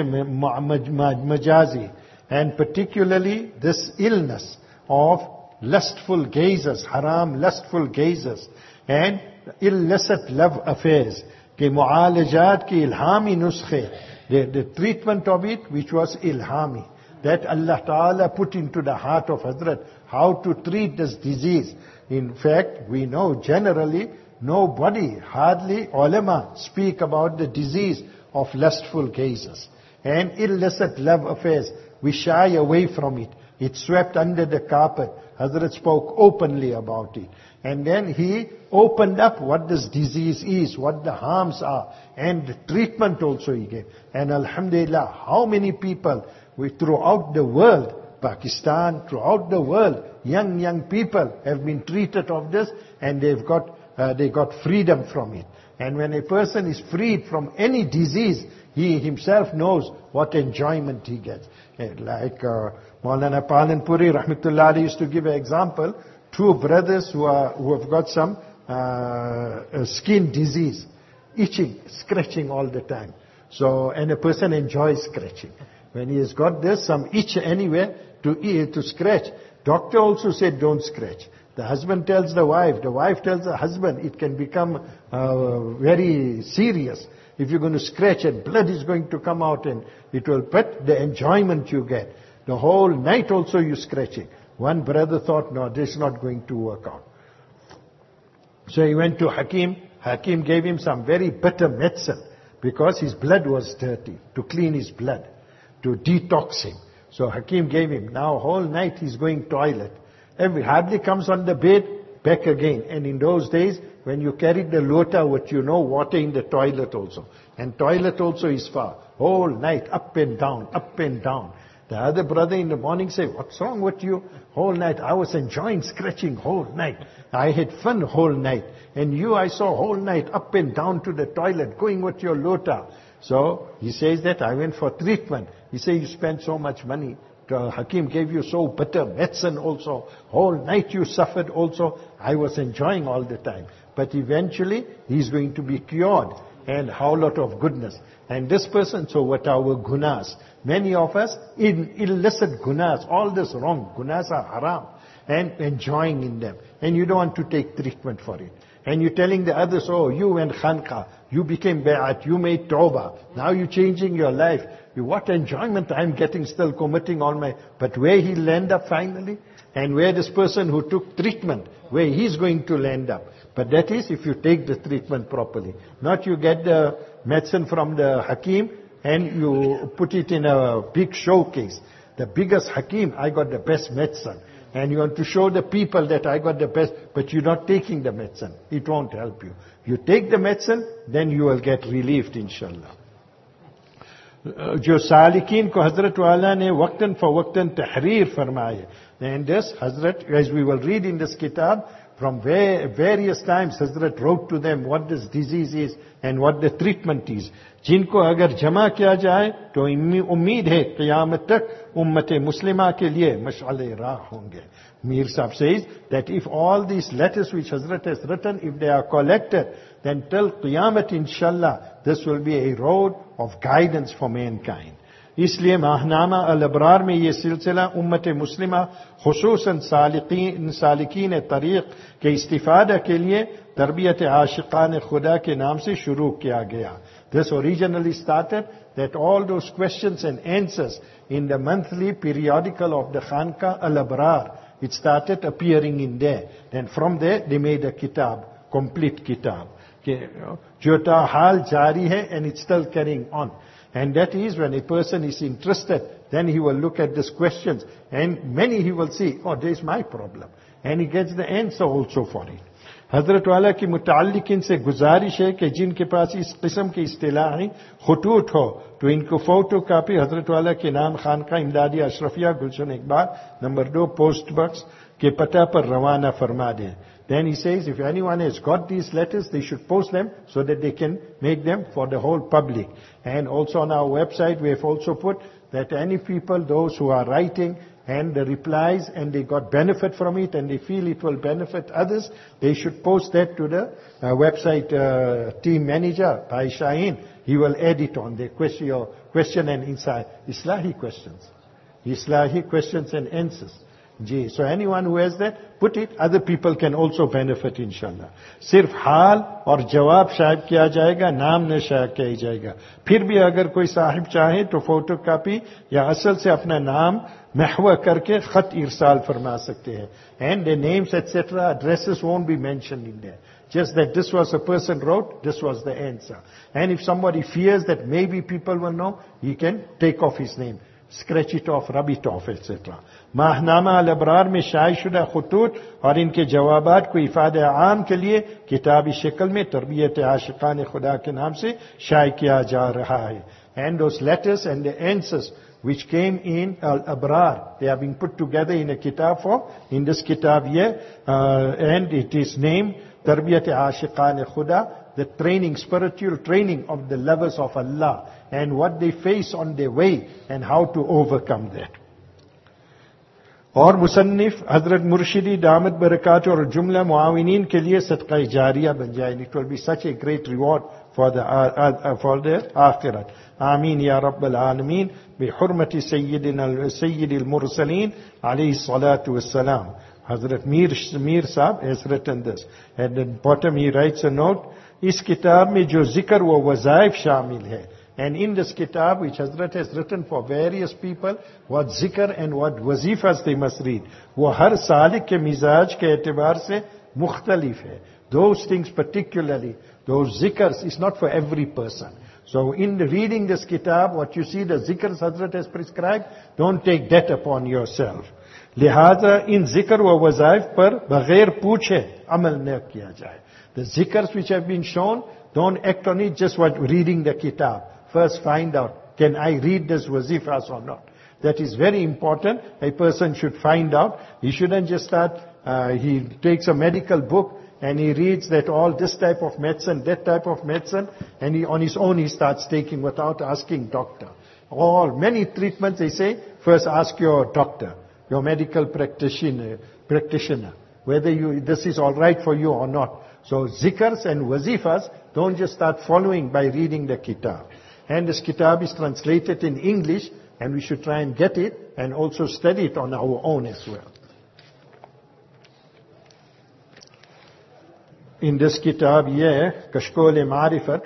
majazi. And particularly this illness of lustful gazes, haram lustful gazes, and illicit love affairs. कि मुआलजात की इल्हामी नुस्खे, the, the treatment of it which was ilhami, that Allah Ta'ala put into the heart of Hazrat, how to treat this disease. In fact, we know generally, nobody, hardly ulama speak about the disease of lustful gazes and illicit love affairs. We shy away from it. It swept under the carpet. Hazrat spoke openly about it. And then he opened up what this disease is, what the harms are, and the treatment also he gave. And alhamdulillah, how many people we, throughout the world, Pakistan, throughout the world, young, young people have been treated of this, and they've got, uh, they got freedom from it. And when a person is freed from any disease, he himself knows what enjoyment he gets. Like uh, Maulana Palanpuri, Rahmatullah, used to give an example. Two brothers who are who have got some uh, skin disease, itching, scratching all the time. So, and a person enjoys scratching. When he has got this, some itch anywhere to eat, to scratch. Doctor also said don't scratch. The husband tells the wife, the wife tells the husband, it can become uh, very serious. If you're going to scratch and blood is going to come out and it will, but the enjoyment you get. The whole night also you scratching. One brother thought, no, this is not going to work out. So he went to Hakim. Hakim gave him some very bitter medicine because his blood was dirty, to clean his blood, to detox him. So Hakim gave him. Now whole night he's going toilet. Every hardly comes on the bed, back again. And in those days, when you carried the lota, what you know, water in the toilet also. And toilet also is far. Whole night, up and down, up and down. The other brother in the morning say, what's wrong with you? Whole night I was enjoying scratching whole night. I had fun whole night. And you I saw whole night up and down to the toilet going with your lota. So he says that I went for treatment. He says you spent so much money. The Hakim gave you so bitter medicine also. Whole night you suffered also. I was enjoying all the time. But eventually he's going to be cured. And how lot of goodness. And this person, so what are our gunas? Many of us, in illicit gunas, all this wrong, gunas are haram, and enjoying in them. And you don't want to take treatment for it. And you're telling the others, oh, you went khanqa, you became bai'at, you made tawbah, now you're changing your life. What enjoyment I'm getting still committing all my, but where he'll end up finally? And where this person who took treatment, where he's going to land up. But that is if you take the treatment properly. Not you get the medicine from the Hakim and you put it in a big showcase. The biggest Hakim, I got the best medicine. And you want to show the people that I got the best, but you're not taking the medicine. It won't help you. You take the medicine, then you will get relieved, inshallah. जो सालिकीन को हजरत वाला ने वक्तन फवक्तन तहरीर फरमाए. And this Hazrat, as we will read in this kitab, from various times Hazrat wrote to them what this disease is and what the treatment is. जिनको अगर जमा किया जाए तो उम्मीद है क़यामत तक उम्मत मुस्लिमा के लिए मशाले राह होंगे. Mir Sahib says that if all these letters which Hazrat has written, if they are collected, then till Qiyamah inshallah, this will be a road of guidance for mankind. इसलिए माहनामा अल-अबरार में ये सिलसिला उम्मत मुस्लिमा खुसूसन सालिकीन सालिकीन तरीक़ के इस्तिफादा के लिए तरबियत आशिकान खुदा के नाम से शुरू किया गया. This originally started that all those questions and answers in the monthly periodical of the Khanqa Al-Abrar, it started appearing in there. Then from there they made a kitab, complete kitab. Jota hal jari hai, and it's still carrying on. And that is when a person is interested, then he will look at these questions. And many he will see, oh, there is my problem. And he gets the answer also for it. हजरत वाला की मुताल्लिकिन से गुजारिश है कि जिनके पास इस किस्म की इस्तिलाही खुतूत हो तो इनको फोटो कापी हजरत वाला के नाम खानका इमदादी अशरफिया गुलशन इकबाल नंबर दो पोस्ट बॉक्स के पता पर रवाना फरमा दें. Then he says, if anyone has got these letters, they should post them so that they can make them for the whole public. And also on our website, we have also put that any people, those who are writing and the replies and they got benefit from it and they feel it will benefit others, they should post that to the uh, website uh, team manager, Bhai Shaheen. He will add it on the question, your question and insight. Islahi questions. Islahi questions and answers. Ji, so anyone who has that, put it, other people can also benefit inshallah. सिर्फ हाल और जवाब शायद किया जाएगा, नाम न शायद किया जाएगा. फिर भी अगर कोई साहिब चाहे तो फोटो कॉपी या असल से अपना नाम महवा करके खत इरसाल फरमा सकते हैं. And their names etc, addresses won't be mentioned in there. Just that this was a person wrote, this was the answer. And if somebody fears that maybe people will know, he can take off his name. Scratch it off, rub it off, et cetera. माहनामा अल-अबरार में शाये शुदा खुतूत और इनके जवाबात को इफादा आम के लिए किताबी शक्ल में तरबियत आशिकान खुदा के नाम से शाये किया जा रहा है. And those letters and the answers which came in Al-Abrar, they are being put together in a kitab for, in this kitab here, uh, and it is named Tarbiyat Ashiqan Khuda, the training, spiritual training of the lovers of Allah, and what they face on their way, and how to overcome that. और मुसन्निफ हजरत मुर्शिदी दामत बरकात और जुमला मुआविनीन के लिए सदका जारिया बन जाए. It will be such a great reward for the uh, uh, for the आखिरत. आमीन या रब्बल आलमीन बिहुर्मति सय्यदिना सय्यदिल मुरसलीन अलैहि सलातु वस्सलाम. Hazrat Mir, Mir Sahib has written this. At the bottom he writes a note, इस किताब में जो जिक्र व वज़ाइफ शामिल है. And in this kitab, which Hazrat has written for various people, what zikr and what wazifas they must read, वो हर सालिक के मिजाज के एतबार से मुख्तलिफ है. Those things particularly, those zikrs is not for every person. So in the reading this kitab, what you see the zikrs Hazrat has prescribed, don't take that upon yourself. लिहाजा इन जिक्र व वज़ाइफ पर बगैर पूछे अमल न किया जाए. The zikrs which have been shown, don't act on it just while reading the kitab. First find out, can I read this wazifas or not? That is very important. A person should find out. He shouldn't just start, uh, he takes a medical book and he reads that all this type of medicine, that type of medicine, and he on his own he starts taking without asking doctor. All, many treatments they say, first ask your doctor, your medical practitioner, practitioner, whether you, this is alright for you or not. So zikrs and wazifas, don't just start following by reading the kitab. And this kitab is translated in English, and we should try and get it, and also study it on our own as well. In this kitab, yeah, Kashkol-e-Ma'rifat,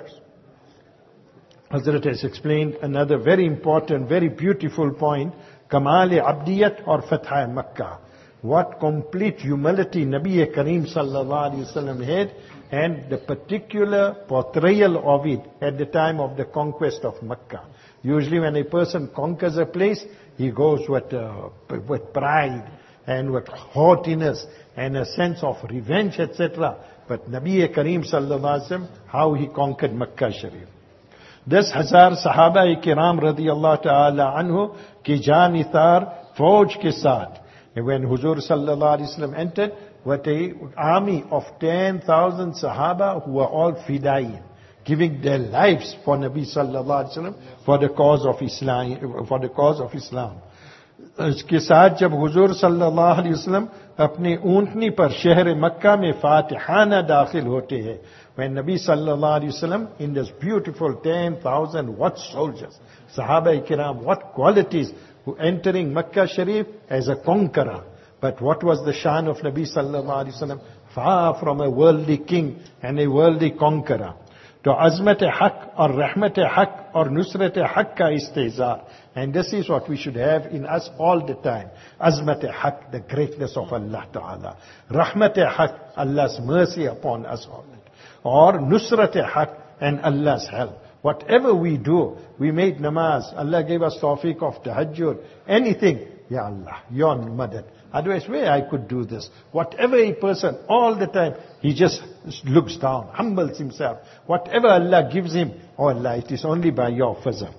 Hazrat has explained another very important, very beautiful point, Kamal-e-Abdiyat or Fath Makkah. What complete humility Nabi Kareem sallallahu alaihi wasallam had, and the particular portrayal of it at the time of the conquest of Makkah. Usually when a person conquers a place, he goes with, uh, with pride and with haughtiness and a sense of revenge, et cetera. But Nabi Kareem sallallahu alaihi wasallam, how he conquered Makkah Sharif. दस हजार सहाबा किराम रदी अल्लाह ताला अन्हु की जान इतार फौज के साथ, when Huzur sallallahu alaihi wasallam entered with an army of ten thousand sahaba who were all fidain, giving their lives for Nabi sallallahu alaihi wasallam for the cause of Islam, for the cause of Islam. इसके साथ जब हुजूर सल्लल्लाहु अलैहि वसल्लम अपने ऊंटनी पर शहर मक्का में फातिहाना दाखिल होते हैं, when Nabi sallallahu alaihi wasallam in this beautiful ten thousand what soldiers, Sahaba Kiram, what qualities, who entering Makkah Sharif as a conqueror. But what was the shan of Nabi sallallahu alaihi wasallam? Far from a worldly king and a worldly conqueror. To azmat-e-haq or rahmat-e-haq or nusrat-e-haq ka istihzar. And this is what we should have in us all the time. Azmat-e-haq, the greatness of Allah Ta'ala. Rahmat-e-haq, Allah's mercy upon us all. Or nusrat-e-haq, and Allah's help. Whatever we do, we made namaz, Allah gave us tawfiq of tahajjud, anything, Ya Allah, your madad. Otherwise, where I could do this? Whatever a person, all the time, he just looks down, humbles himself. Whatever Allah gives him, oh Allah, it is only by your fazl.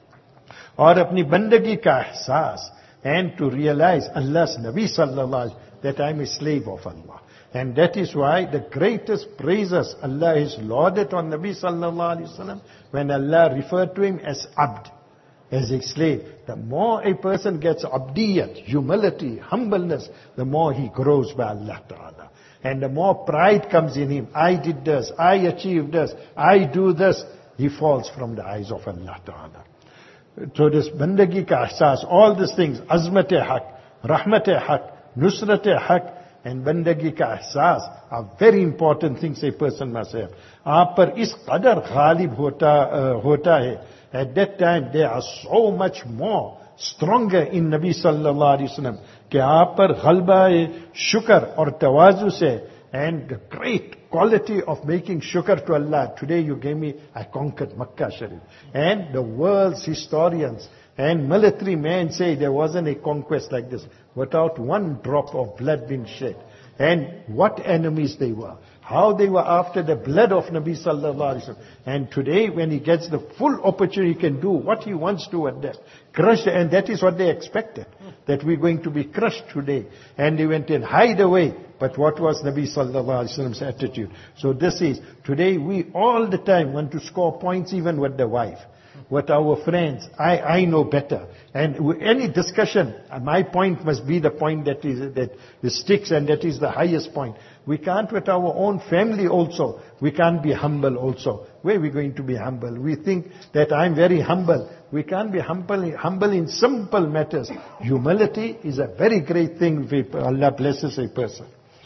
Or apni bandagi ka ihsas, and to realize Allah's Nabi sallallahu alaihi wasallam, that I am a slave of Allah. And that is why the greatest praises Allah is lauded on Nabi sallallahu alaihi wasallam when Allah referred to him as abd, as a slave. The more a person gets abdiyat, humility, humbleness, the more he grows by Allah Ta'ala. And the more pride comes in him. I did this, I achieved this, I do this. He falls from the eyes of Allah Ta'ala. So this bandagi ka ihsas, all these things, azmat-e-haq, rahmat-e-haq, nusrat-e-haq, and bandagi ka ihsas are very important things a person must have. Aap par is qadar ghalib hota, uh, hota hai. At that time, they are so much more stronger in Nabi sallallahu alaihi wasallam कि आप पर गलबा shukr और तवाज़ु से, and the great quality of making shukr to Allah. Today you gave me, I conquered Makkah Sharif. And the world's historians and military men say there wasn't a conquest like this without one drop of blood being shed. And what enemies they were. How they were after the blood of Nabi sallallahu alaihi wasallam. And today when he gets the full opportunity, he can do what he wants to at that. Crushed, and that is what they expected. That we're going to be crushed today. And they went and hide away. But what was Nabi sallallahu alaihi wasallam's attitude? So this is, today we all the time want to score points even with the wife. With our friends, I, I know better. And with any discussion, my point must be the point that is that sticks, and that is the highest point. We can't with our own family also. We can't be humble also. Where are we going to be humble? We think that I'm very humble. We can't be humble, humble in simple matters. Humility is a very great thing if Allah blesses a person.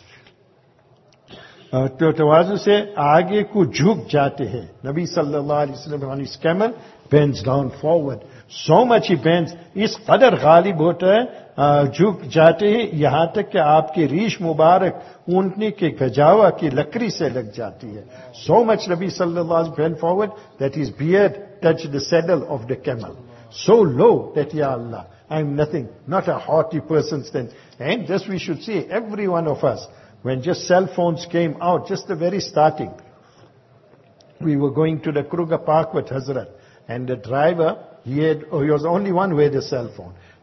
तो तवाज़ु से आगे को झुक जाते हैं. Nabi sallallahu alaihi wasallam on his camel bends down forward. So much he bends, इस कदर गालिब होता है, झुक जाते हैं यहाँ तक कि आपकी रीश मुबारक ऊंटनी के गजावा की लकड़ी से लग जाती है. So much Nabi sallallahu alaihi wasallam bent forward that his beard touched the saddle of the camel. So low that, Ya Allah, I am nothing, not a haughty person stand. And this we should see, every one of us. When just cell phones came out, just the very starting, we were going to the Kruger Park with Hazrat, and the driver, he had, oh, he was the only one with a cell phone.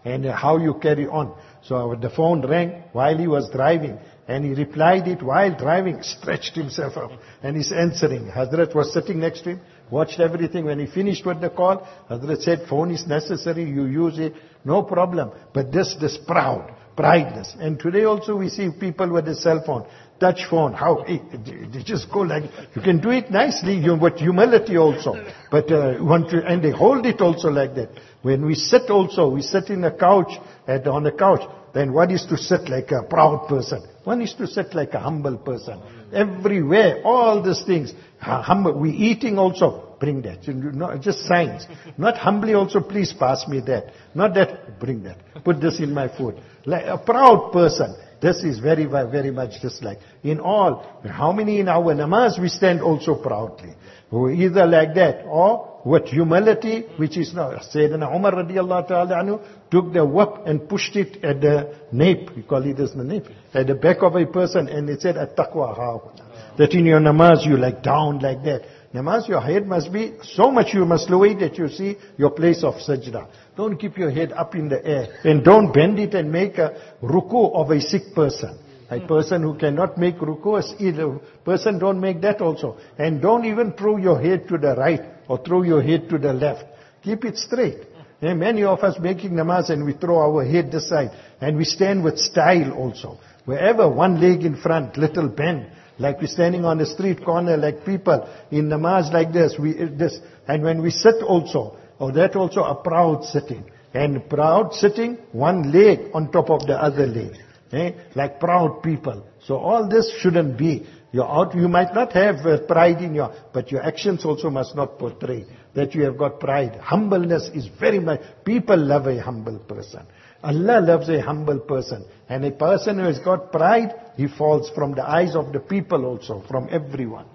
and how you carry on. So the phone rang while he was driving, and he replied it while driving, stretched himself up, and he's answering. Hazrat was sitting next to him, watched everything. When he finished with the call, Hazrat said, phone is necessary, you use it, no problem. But this, this proud, prideness. And today also we see people with a cell phone, touch phone, how, they just go like, you can do it nicely, you, with humility also. But uh, want to, and they hold it also like that. When we sit also, we sit in a couch, at, on a couch, then one is to sit like a proud person. One is to sit like a humble person. Everywhere, all these things. Humble. We eating also, bring that. Not just signs. Not humbly also, please pass me that. Not that, bring that. Put this in my food. Like a proud person. This is very, very much just like. In all, how many in our namaz we stand also proudly. Either like that, or with humility, which is now, Sayyidina Umar radiallahu ta'ala anhu took the whip and pushed it at the nape, we call it as the nape, at the back of a person, and it said, at-taqwa haahuna. That in your namaz you like down like that. Namaz, your head must be, so much you must lower it that you see your place of sajda. Don't keep your head up in the air. And don't bend it and make a ruku of a sick person. A person who cannot make ruku, a person don't make that also. And don't even throw your head to the right or throw your head to the left. Keep it straight. And many of us making namaz and we throw our head this side. And we stand with style also. Wherever one leg in front, little bend. Like we're standing on the street corner like people in namaz like this. We this And when we sit also, or that also a proud sitting. And proud sitting, one leg on top of the other leg. Eh? Like proud people. So all this shouldn't be. You're out, you might not have uh, pride in your, but your actions also must not portray that you have got pride. Humbleness is very much, people love a humble person. Allah loves a humble person. And a person who has got pride, he falls from the eyes of the people also, from everyone.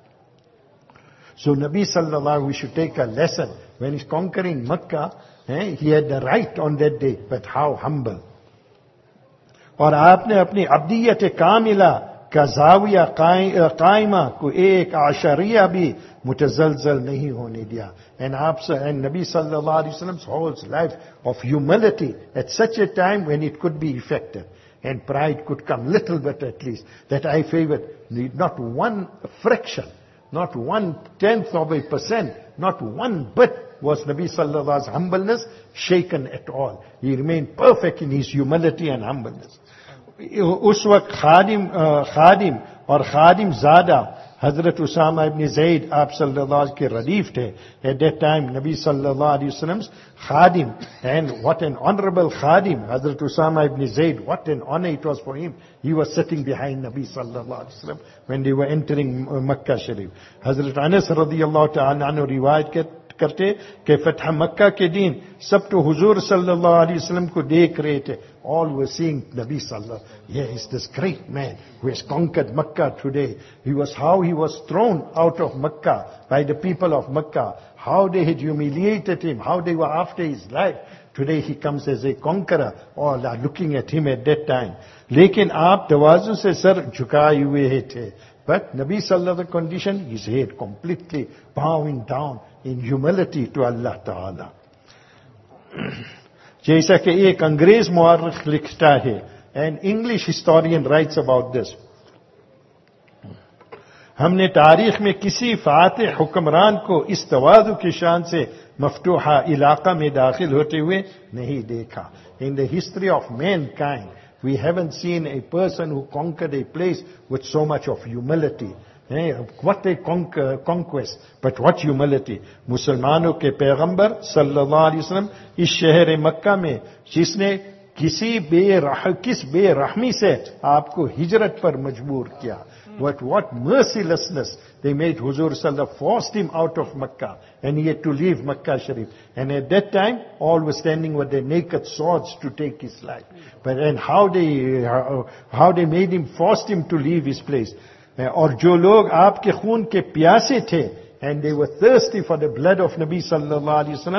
So Nabi sallallahu, we should take a lesson. When he's conquering Makkah, eh, he had the right on that day, but how humble. और आपने अपनी अब्दियत कामिला का जाविया कायमा को एक आशरिया भी मुतजलजल नहीं होने दिया. And and Nabi sallallahu alaihi wasallam's whole life of humility at such a time when it could be effective. And pride could come little bit at least. That I favored. Not one fraction, not one tenth of a percent, not one bit was Nabi sallallahu alaihi wasallam's humbleness shaken at all. He remained perfect in his humility and humbleness. उस वक्त खादिम खादिम और खादिम ज़ादा हजरत उसामा इब्न ज़ैद आप सल्लल्लाहु अलैहि के रदीफ थे. At that time Nabi sallallahu alaihi wasallam's khadim, and what an honorable khadim, Hazrat Usama ibn Zayd, what an honor it was for him. He was sitting behind Nabi sallallahu alaihi wasallam when they were entering Makkah Sharif. Hazrat Anas radiyallahu ta'ala anhu riwayat करते कि फतह मक्का के दिन सब तो हुजूर सल्लल्लाहु अलैहि वसल्लम को देख रहे थे. All were seeing Nabi sallallahu. Yeah, he's this great man who has conquered Makkah today. He was how he was thrown out of Makkah by the people of Makkah. How they had humiliated him. How they were after his life. Today he comes as a conqueror. All are looking at him at that time. लेकिन आप तवाज़ु से sir झुकाए हुए थे. But Nabi sallallahu condition, his head completely bowing down in humility to Allah Ta'ala. जैसा कि एक अंग्रेज मुअर्रिख लिखता है, an English historian writes about this. हमने तारीख में किसी फातिह हुक्मरान को इस तवाज़ु की शान से मफ्तूहा इलाका में दाखिल होते हुए नहीं देखा. In the history of mankind, we haven't seen a person who conquered a place with so much of humility. Eh, what a conquer, conquest, but what humility. मुसलमानों के पैगंबर सल्लल्लाहु अलैहि वसल्लम इस शहर मक्का में जिसने किसी बेरह किस बेरहमी से आपको हिजरत पर मजबूर किया. What what mercilessness they made Huzur sallallahu, forced him out of Makkah, and he had to leave Makkah Sharif. And at that time, all were standing with their naked swords to take his life. But and how they how, how they made him, forced him to leave his place. और जो लोग आपके खून के प्यासे थे, and they were thirsty for the blood of Nabi sallallahu alaihi wasallam,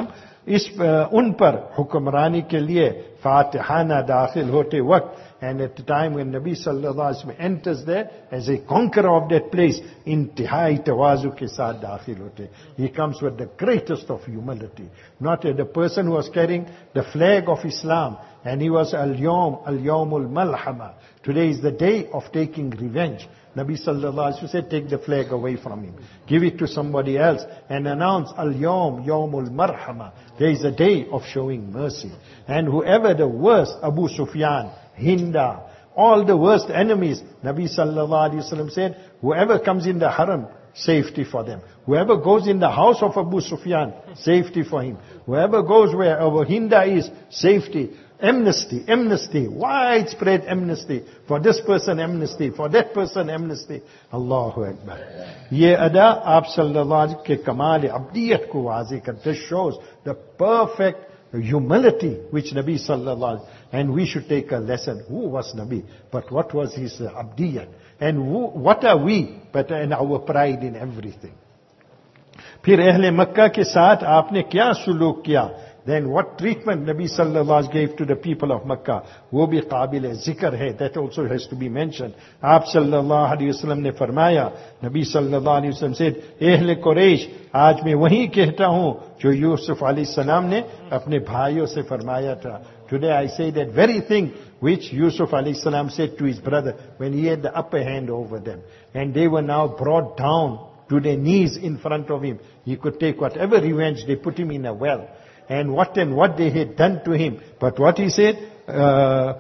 इस उन पर हुक्मरानी के लिए फातिहाना दाखिल होते वक्त, and at the time when Nabi sallallahu alaihi wasallam enters there as a conqueror of that place, intihai tawazu ke saath dakhil hote. He comes with the greatest of humility. Not as the person who was carrying the flag of Islam, and he was al-yawm, al-yawmul malhama. Today is the day of taking revenge. Nabi sallallahu alaihi wasallam said, take the flag away from him. Give it to somebody else and announce, al-yawm, yawmul marhama. There is a day of showing mercy. And whoever the worst, Abu Sufyan, Hinda, all the worst enemies, Nabi sallallahu alaihi wasallam said, whoever comes in the haram, safety for them. Whoever goes in the house of Abu Sufyan, safety for him. Whoever goes where Abu Hinda is, safety. Amnesty, amnesty, widespread amnesty. For this person amnesty, for that person amnesty. Allahu Akbar. Ye ada aap sallallahu alaihi ke kamal abdiyat ko wazi kar. This shows the perfect humility which Nabi sallallahu alaihi. And we should take a lesson. Who was Nabi? But what was his uh, abdiyat? And who, what are we? But in our pride in everything. फिर अहले मक्का के साथ आपने क्या सुलूक किया? Then what treatment Nabi sallallahu alaihi wasallam gave to the people of Makkah? वो भी काबिल जिक्र है. That also has to be mentioned. आप sallallahu alaihi wasallam ने फरमाया, Nabi sallallahu alaihi wasallam said, अहले कुरैश, आज मैं वही कहता हूँ जो यूसुफ अलैहि सलाम ने अपने भाइयों से फरमाया था. Today I say that very thing which Yusuf alayhi salam said to his brother when he had the upper hand over them. And they were now brought down to their knees in front of him. He could take whatever revenge, they put him in a well. And what and what they had done to him. But what he said, uh,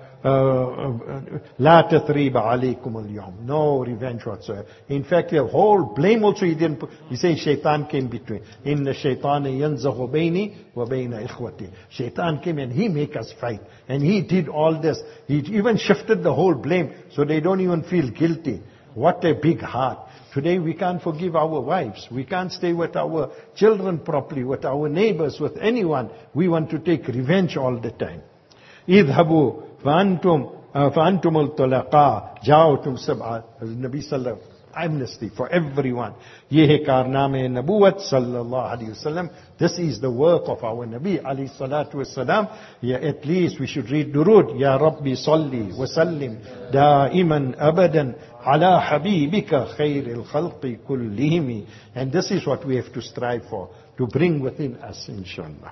La tathriba alaykum al-yawm. No revenge whatsoever. In fact, the whole blame also he didn't put. He said shaitan came between. Inna shaitana yanzaghu bayni wa bayna ikhwati. Shaitan came and he make us fight. And he did all this. He even shifted the whole blame so they don't even feel guilty. What a big heart. Today we can't forgive our wives. We can't stay with our children properly, with our neighbors, with anyone. We want to take revenge all the time. idhabu فأنتم فأنتم الطلقاء जाओ तुम सब. Nabi sallallahu amnesty for everyone. ये है कारनामे नबूवत sallallahu alaihi wasallam. This is the work of our Nabi alayhi salatu wasalam. Yeah, at least we should read durud. Ya Rabbi salli wa sallim daiman abadan ala habibika khairil khalqi kullihim. And this is what we have to strive for, to bring within us, inshallah.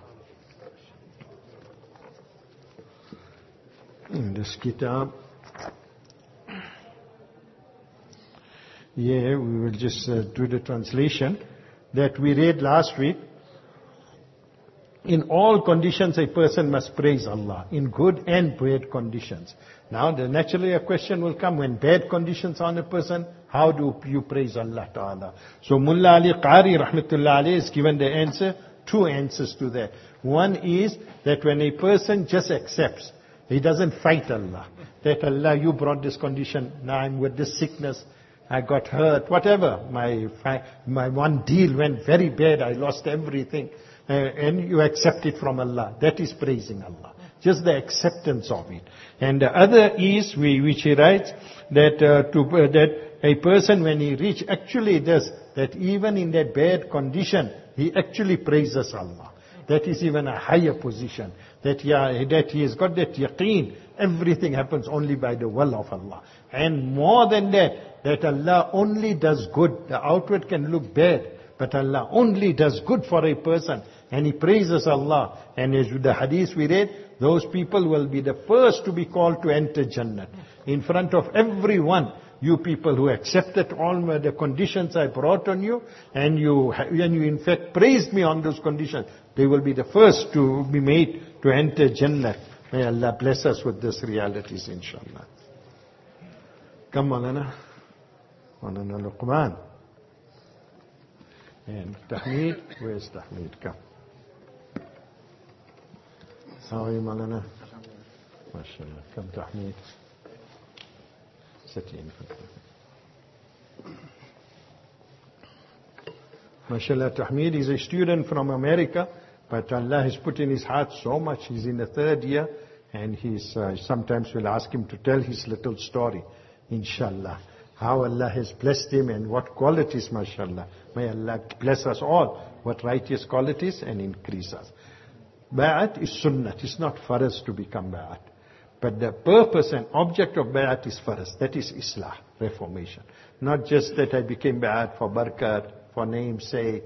In this kitab, yeah, we will just uh, do the translation that we read last week. In all conditions, a person must praise Allah, in good and bad conditions. Now, the, naturally a question will come, when bad conditions are on a person, how do you praise Allah Ta'ala? So Mullah Ali Qari Rahmatullah Ali has given the answer, two answers to that. One is that when a person just accepts, he doesn't fight Allah. That Allah, you brought this condition, now I'm with this sickness, I got hurt, whatever. My my one deal went very bad, I lost everything. Uh, and you accept it from Allah. That is praising Allah. Just the acceptance of it. And the other is, we, which he writes, that uh, to uh, that a person when he reach, actually does, that even in that bad condition, he actually praises Allah. That is even a higher position. That, yeah, that he has got that yaqeen. Everything happens only by the will of Allah. And more than that, that Allah only does good. The outward can look bad, but Allah only does good for a person. And he praises Allah. And as with the hadith we read, those people will be the first to be called to enter Jannah. In front of everyone, you people who accepted all the conditions I brought on you, and you, and you in fact praised me on those conditions, they will be the first to be made to enter Jannah. May Allah bless us with these realities, inshallah. Come, Maulana. Maulana Luqman. And Tahmeed, where's Tahmeed? Come. How are you, Maulana? MashaAllah. Come, Tahmeed. Sit in. MashaAllah, Tahmeed is a student from America, but Allah has put in his heart so much. He's in the third year, and he's uh, sometimes we'll ask him to tell his little story, inshallah. How Allah has blessed him and what qualities, mashallah. May Allah bless us all, what righteous qualities and increase us. Bay'at is sunnah. It's not for us to become bay'at. But the purpose and object of bay'at is for us. That is islah, reformation. Not just that I became bay'at for barakat, for namesake,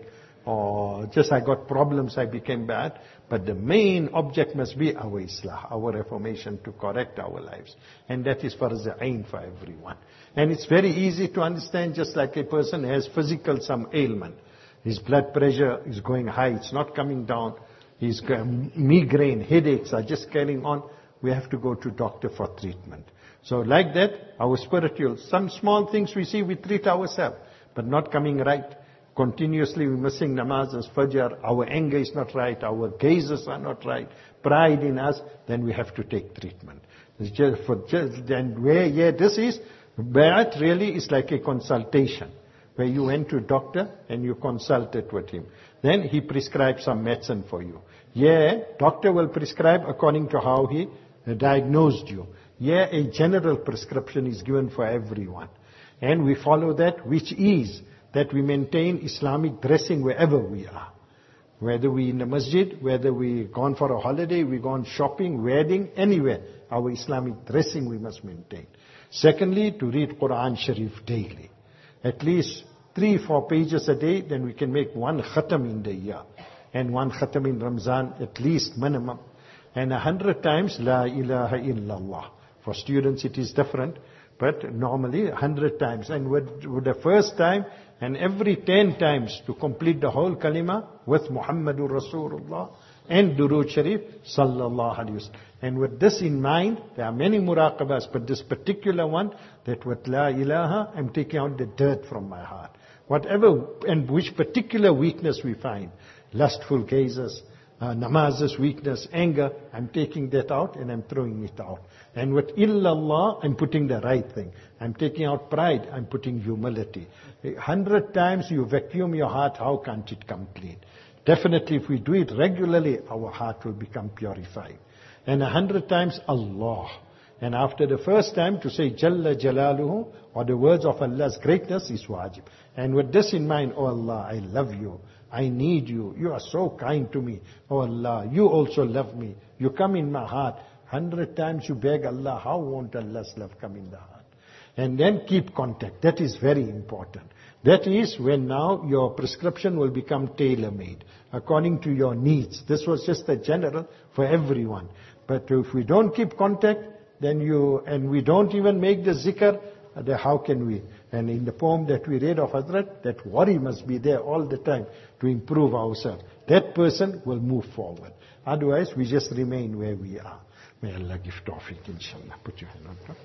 or just I got problems, I became bay'at. But the main object must be our islah, our reformation to correct our lives. And that is farz ain for everyone. And it's very easy to understand, just like a person has physical some ailment. His blood pressure is going high, it's not coming down. His migraine, headaches are just carrying on. We have to go to doctor for treatment. So like that, our spiritual, some small things we see, we treat ourselves, but not coming right. Continuously we're missing namazs, fajr, our anger is not right, our gazes are not right, pride in us, then we have to take treatment. It's just for just, and where, yeah, this is, bay'at really is like a consultation, where you went to a doctor and you consulted with him. Then he prescribes some medicine for you. Yeah, doctor will prescribe according to how he diagnosed you. Yeah, a general prescription is given for everyone. And we follow that, which is that we maintain Islamic dressing wherever we are. Whether we in the masjid, whether we gone for a holiday, we gone shopping, wedding, anywhere. Our Islamic dressing we must maintain. Secondly, to read Quran Sharif daily. At least three, four pages a day, then we can make one khatam in the year. And one khatam in Ramzan, at least minimum. And a hundred times, La ilaha illallah. For students it is different, but normally a hundred times. And with, with the first time, and every ten times to complete the whole kalima with Muhammadur Rasulullah and Durood Sharif sallallahu alayhi wa sallam. And with this in mind, there are many muraqabas, but this particular one, that with La ilaha, I'm taking out the dirt from my heart. Whatever, and which particular weakness we find, lustful gazes, uh, namaz's weakness, anger, I'm taking that out and I'm throwing it out. And with illallah, I'm putting the right thing. I'm taking out pride, I'm putting humility. A hundred times you vacuum your heart, how can't it come clean? Definitely if we do it regularly, our heart will become purified. And a hundred times Allah. And after the first time to say Jalla Jalaluhu, or the words of Allah's greatness is wajib. And with this in mind, oh Allah, I love you. I need you. You are so kind to me. Oh Allah, you also love me. You come in my heart. Hundred times you beg Allah, how won't Allah's love come in the heart? And then keep contact. That is very important. That is when now your prescription will become tailor-made according to your needs. This was just a general for everyone. But if we don't keep contact, then you, and we don't even make the zikr, then how can we? And in the poem that we read of Hazrat, that worry must be there all the time to improve ourselves. That person will move forward. Otherwise, we just remain where we are. May Allah give tawfiq, inshallah. Put your hand on top.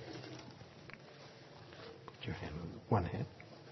Put your hand on one hand.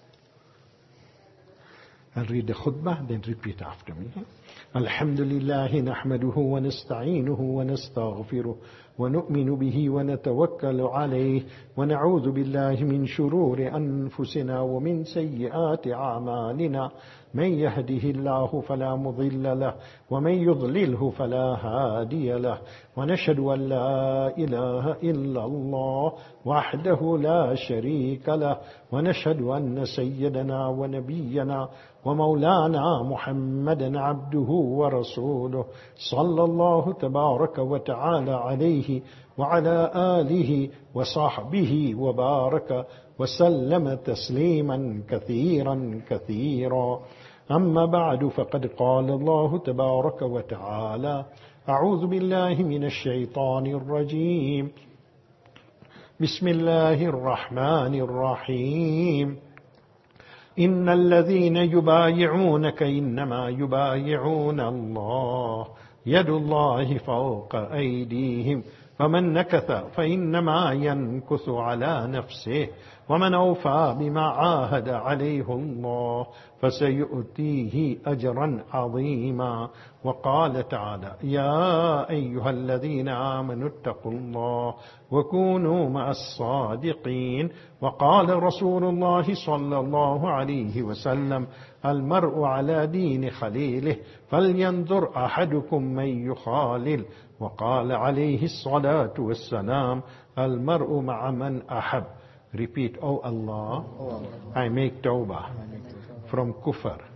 I'll read the khutbah, then repeat after me. Alhamdulillah, nahmaduhu wa nasta'inuhu wa nastaghfiruh. ونؤمن به ونتوكل عليه ونعوذ بالله من شرور أنفسنا ومن سيئات أعمالنا من يهده الله فلا مضل له ومن يضلله فلا هادي له ونشهد أن لا إله إلا الله وحده لا شريك له ونشهد أن سيدنا ونبينا ومولانا محمدا عبده ورسوله صلى الله تبارك وتعالى عليه وعلى آله وصحبه وبارك وسلم تسليما كثيرا كثيرا. أما بعد، فقد قال الله تبارك وتعالى: أعوذ بالله من الشيطان الرجيم، بسم الله الرحمن الرحيم. إن الذين يبايعونك إنما يبايعون الله يد الله فوق أيديهم فمن نكث فإنما ينكث على نفسه ومن أوفى بما عاهد عليه الله فسيؤتيه أجرا عظيما. وقال تعالى: يا أيها الذين آمنوا اتقوا الله وكونوا مع الصادقين. وقال رسول الله صلى الله عليه وسلم: المرء على دين خليله فلينظر أحدكم من يخالل. وقال عليه الصلاة والسلام: المرء مع من أحب. Repeat: Oh Allah, I make tawbah from kufr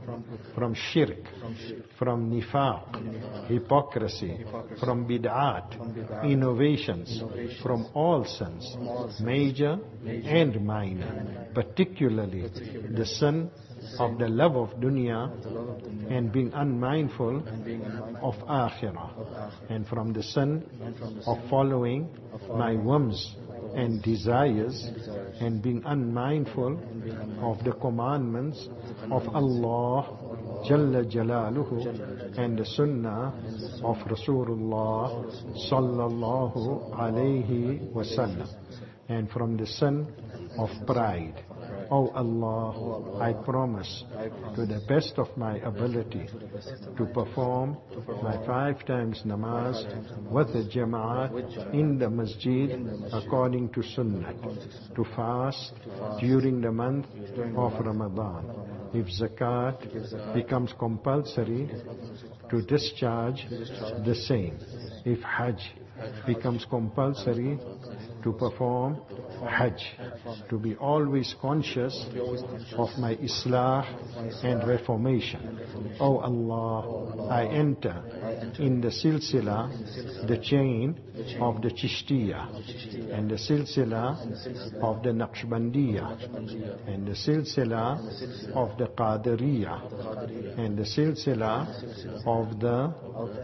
from shirk, from nifaq, hypocrisy, from bid'at, innovations, from all sins, major and minor, particularly the sin of the love of dunya and being unmindful of akhirah, and from the sin of following my whims and desires and being unmindful of the commandments of Allah Jalla Jalaluhu and the Sunnah of Rasulullah Sallallahu Alaihi Wasallam, and from the sin of pride. O Allah, I promise to the best of my ability to perform my five times namaz with the jama'at in the masjid according to sunnah, to fast during the month of Ramadan. If zakat becomes compulsory, to discharge the same. If hajj becomes compulsory, to perform hajj, to be always conscious of my islah and reformation. O Allah, I enter in the silsila, the chain of the Chishtiya, and the silsila of the Naqshbandiya, and the silsila of the Qadiriya, and the silsila of the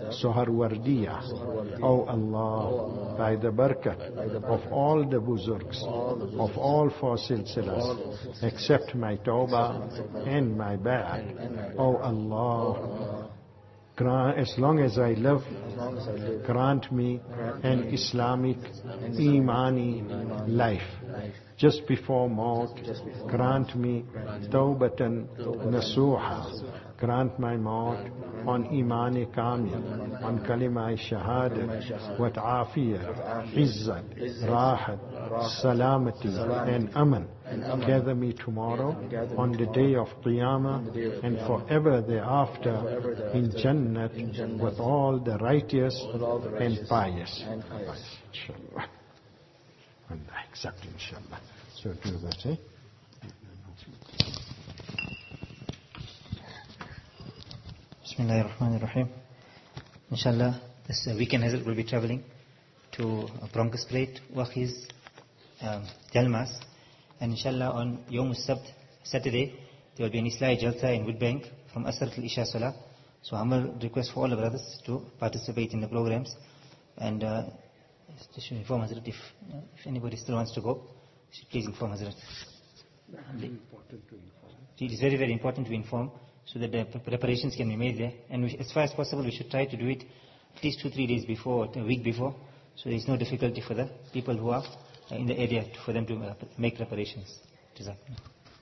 Suharwardiya. O Allah, by the barakat of all the buzurgs, of all four silsilas, accept my tawbah and my ba'at. O Allah, as long as I live, grant me an Islamic, Imani life. Just before maut, grant me tawbatan nasuha. Grant my maut on Iman Kamil, on Kalima Shahadat, with Afiyat, Izzat, Rahat, Salamati, and Aman. Gather me tomorrow on the day of Qiyamah and forever thereafter in Jannat with all the righteous and pious. Inshallah. And I accept, inshallah. So do that, eh? Bismillahir Rahmanir Rahim. Inshallah, this uh, weekend Hazrat will be traveling to uh, Broncos Plate, Wakhis, um, Jalmas, and inshallah on Yom Sabt, Saturday, there will be an Islahi Jalsa in Woodbank from Asr till Isha Salah. So humble request for all the brothers to participate in the programs, and uh, should inform Hazrat if, uh, if anybody still wants to go, should please inform Hazrat. It is very very important to inform, so that the preparations can be made there. And we, as far as possible, we should try to do it at least two, three days before, a week before, so there is no difficulty for the people who are in the area for them to uh, make preparations. Jazakallah.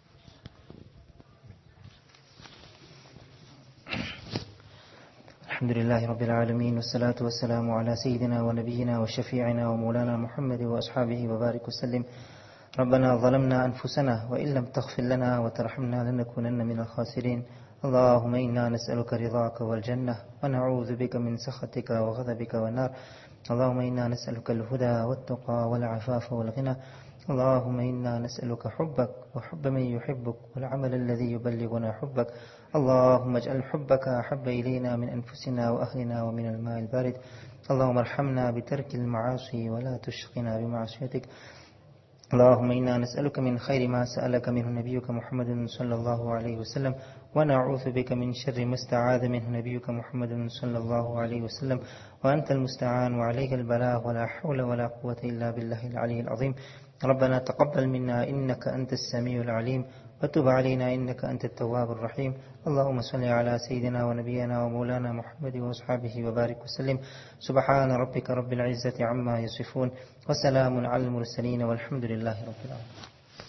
Alhamdulillahi Rabbil Alameen, wassalatu wassalamu ala Sayyidina wa Nabiyyina wa Shafi'ina wa Mawlana Muhammadi wa Ashabihi wa Barik wa Sallim. ربنا ظلمنا أنفسنا وإن لم تغفر لنا وترحمنا لنكونن من الخاسرين. اللهم إنا نسألك رضاك والجنة ونعوذ بك من سخطك وغضبك والنار. اللهم إنا نسألك الهدى والتقى والعفاف والغنى. اللهم إنا نسألك حبك وحب من يحبك والعمل الذي يبلغنا حبك. اللهم اجعل حبك أحب إلينا من أنفسنا وأهلنا ومن الماء البارد. اللهم ارحمنا بترك المعاصي ولا تشقنا بمعصيتك. اللهم إنا نسألك من خير ما سألك منه نبيك محمد صلى الله عليه وسلم ونعوذ بك من شر ما استعاذ منه نبيك محمد صلى الله عليه وسلم وأنت المستعان وعليك البلاغ ولا حول ولا قوة إلا بالله العلي العظيم. ربنا تقبل منا إنك أنت السميع العليم وتب علينا إنك أنت التواب الرحيم. اللهم صل على سيدنا ونبينا ومولانا محمد وأصحابه وبارك وسلم. سبحان ربك رب العزة عما يصفون وسلام على المرسلين والحمد لله رب العالمين.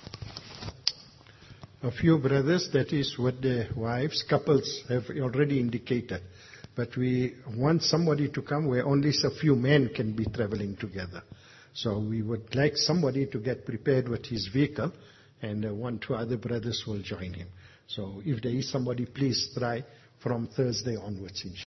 A few brothers, that is what the wives, couples have already indicated. But we want somebody to come where only a few men can be traveling together. So we would like somebody to get prepared with his vehicle, and uh, one, two other brothers will join him. So if there is somebody, please try from Thursday onwards, inshallah.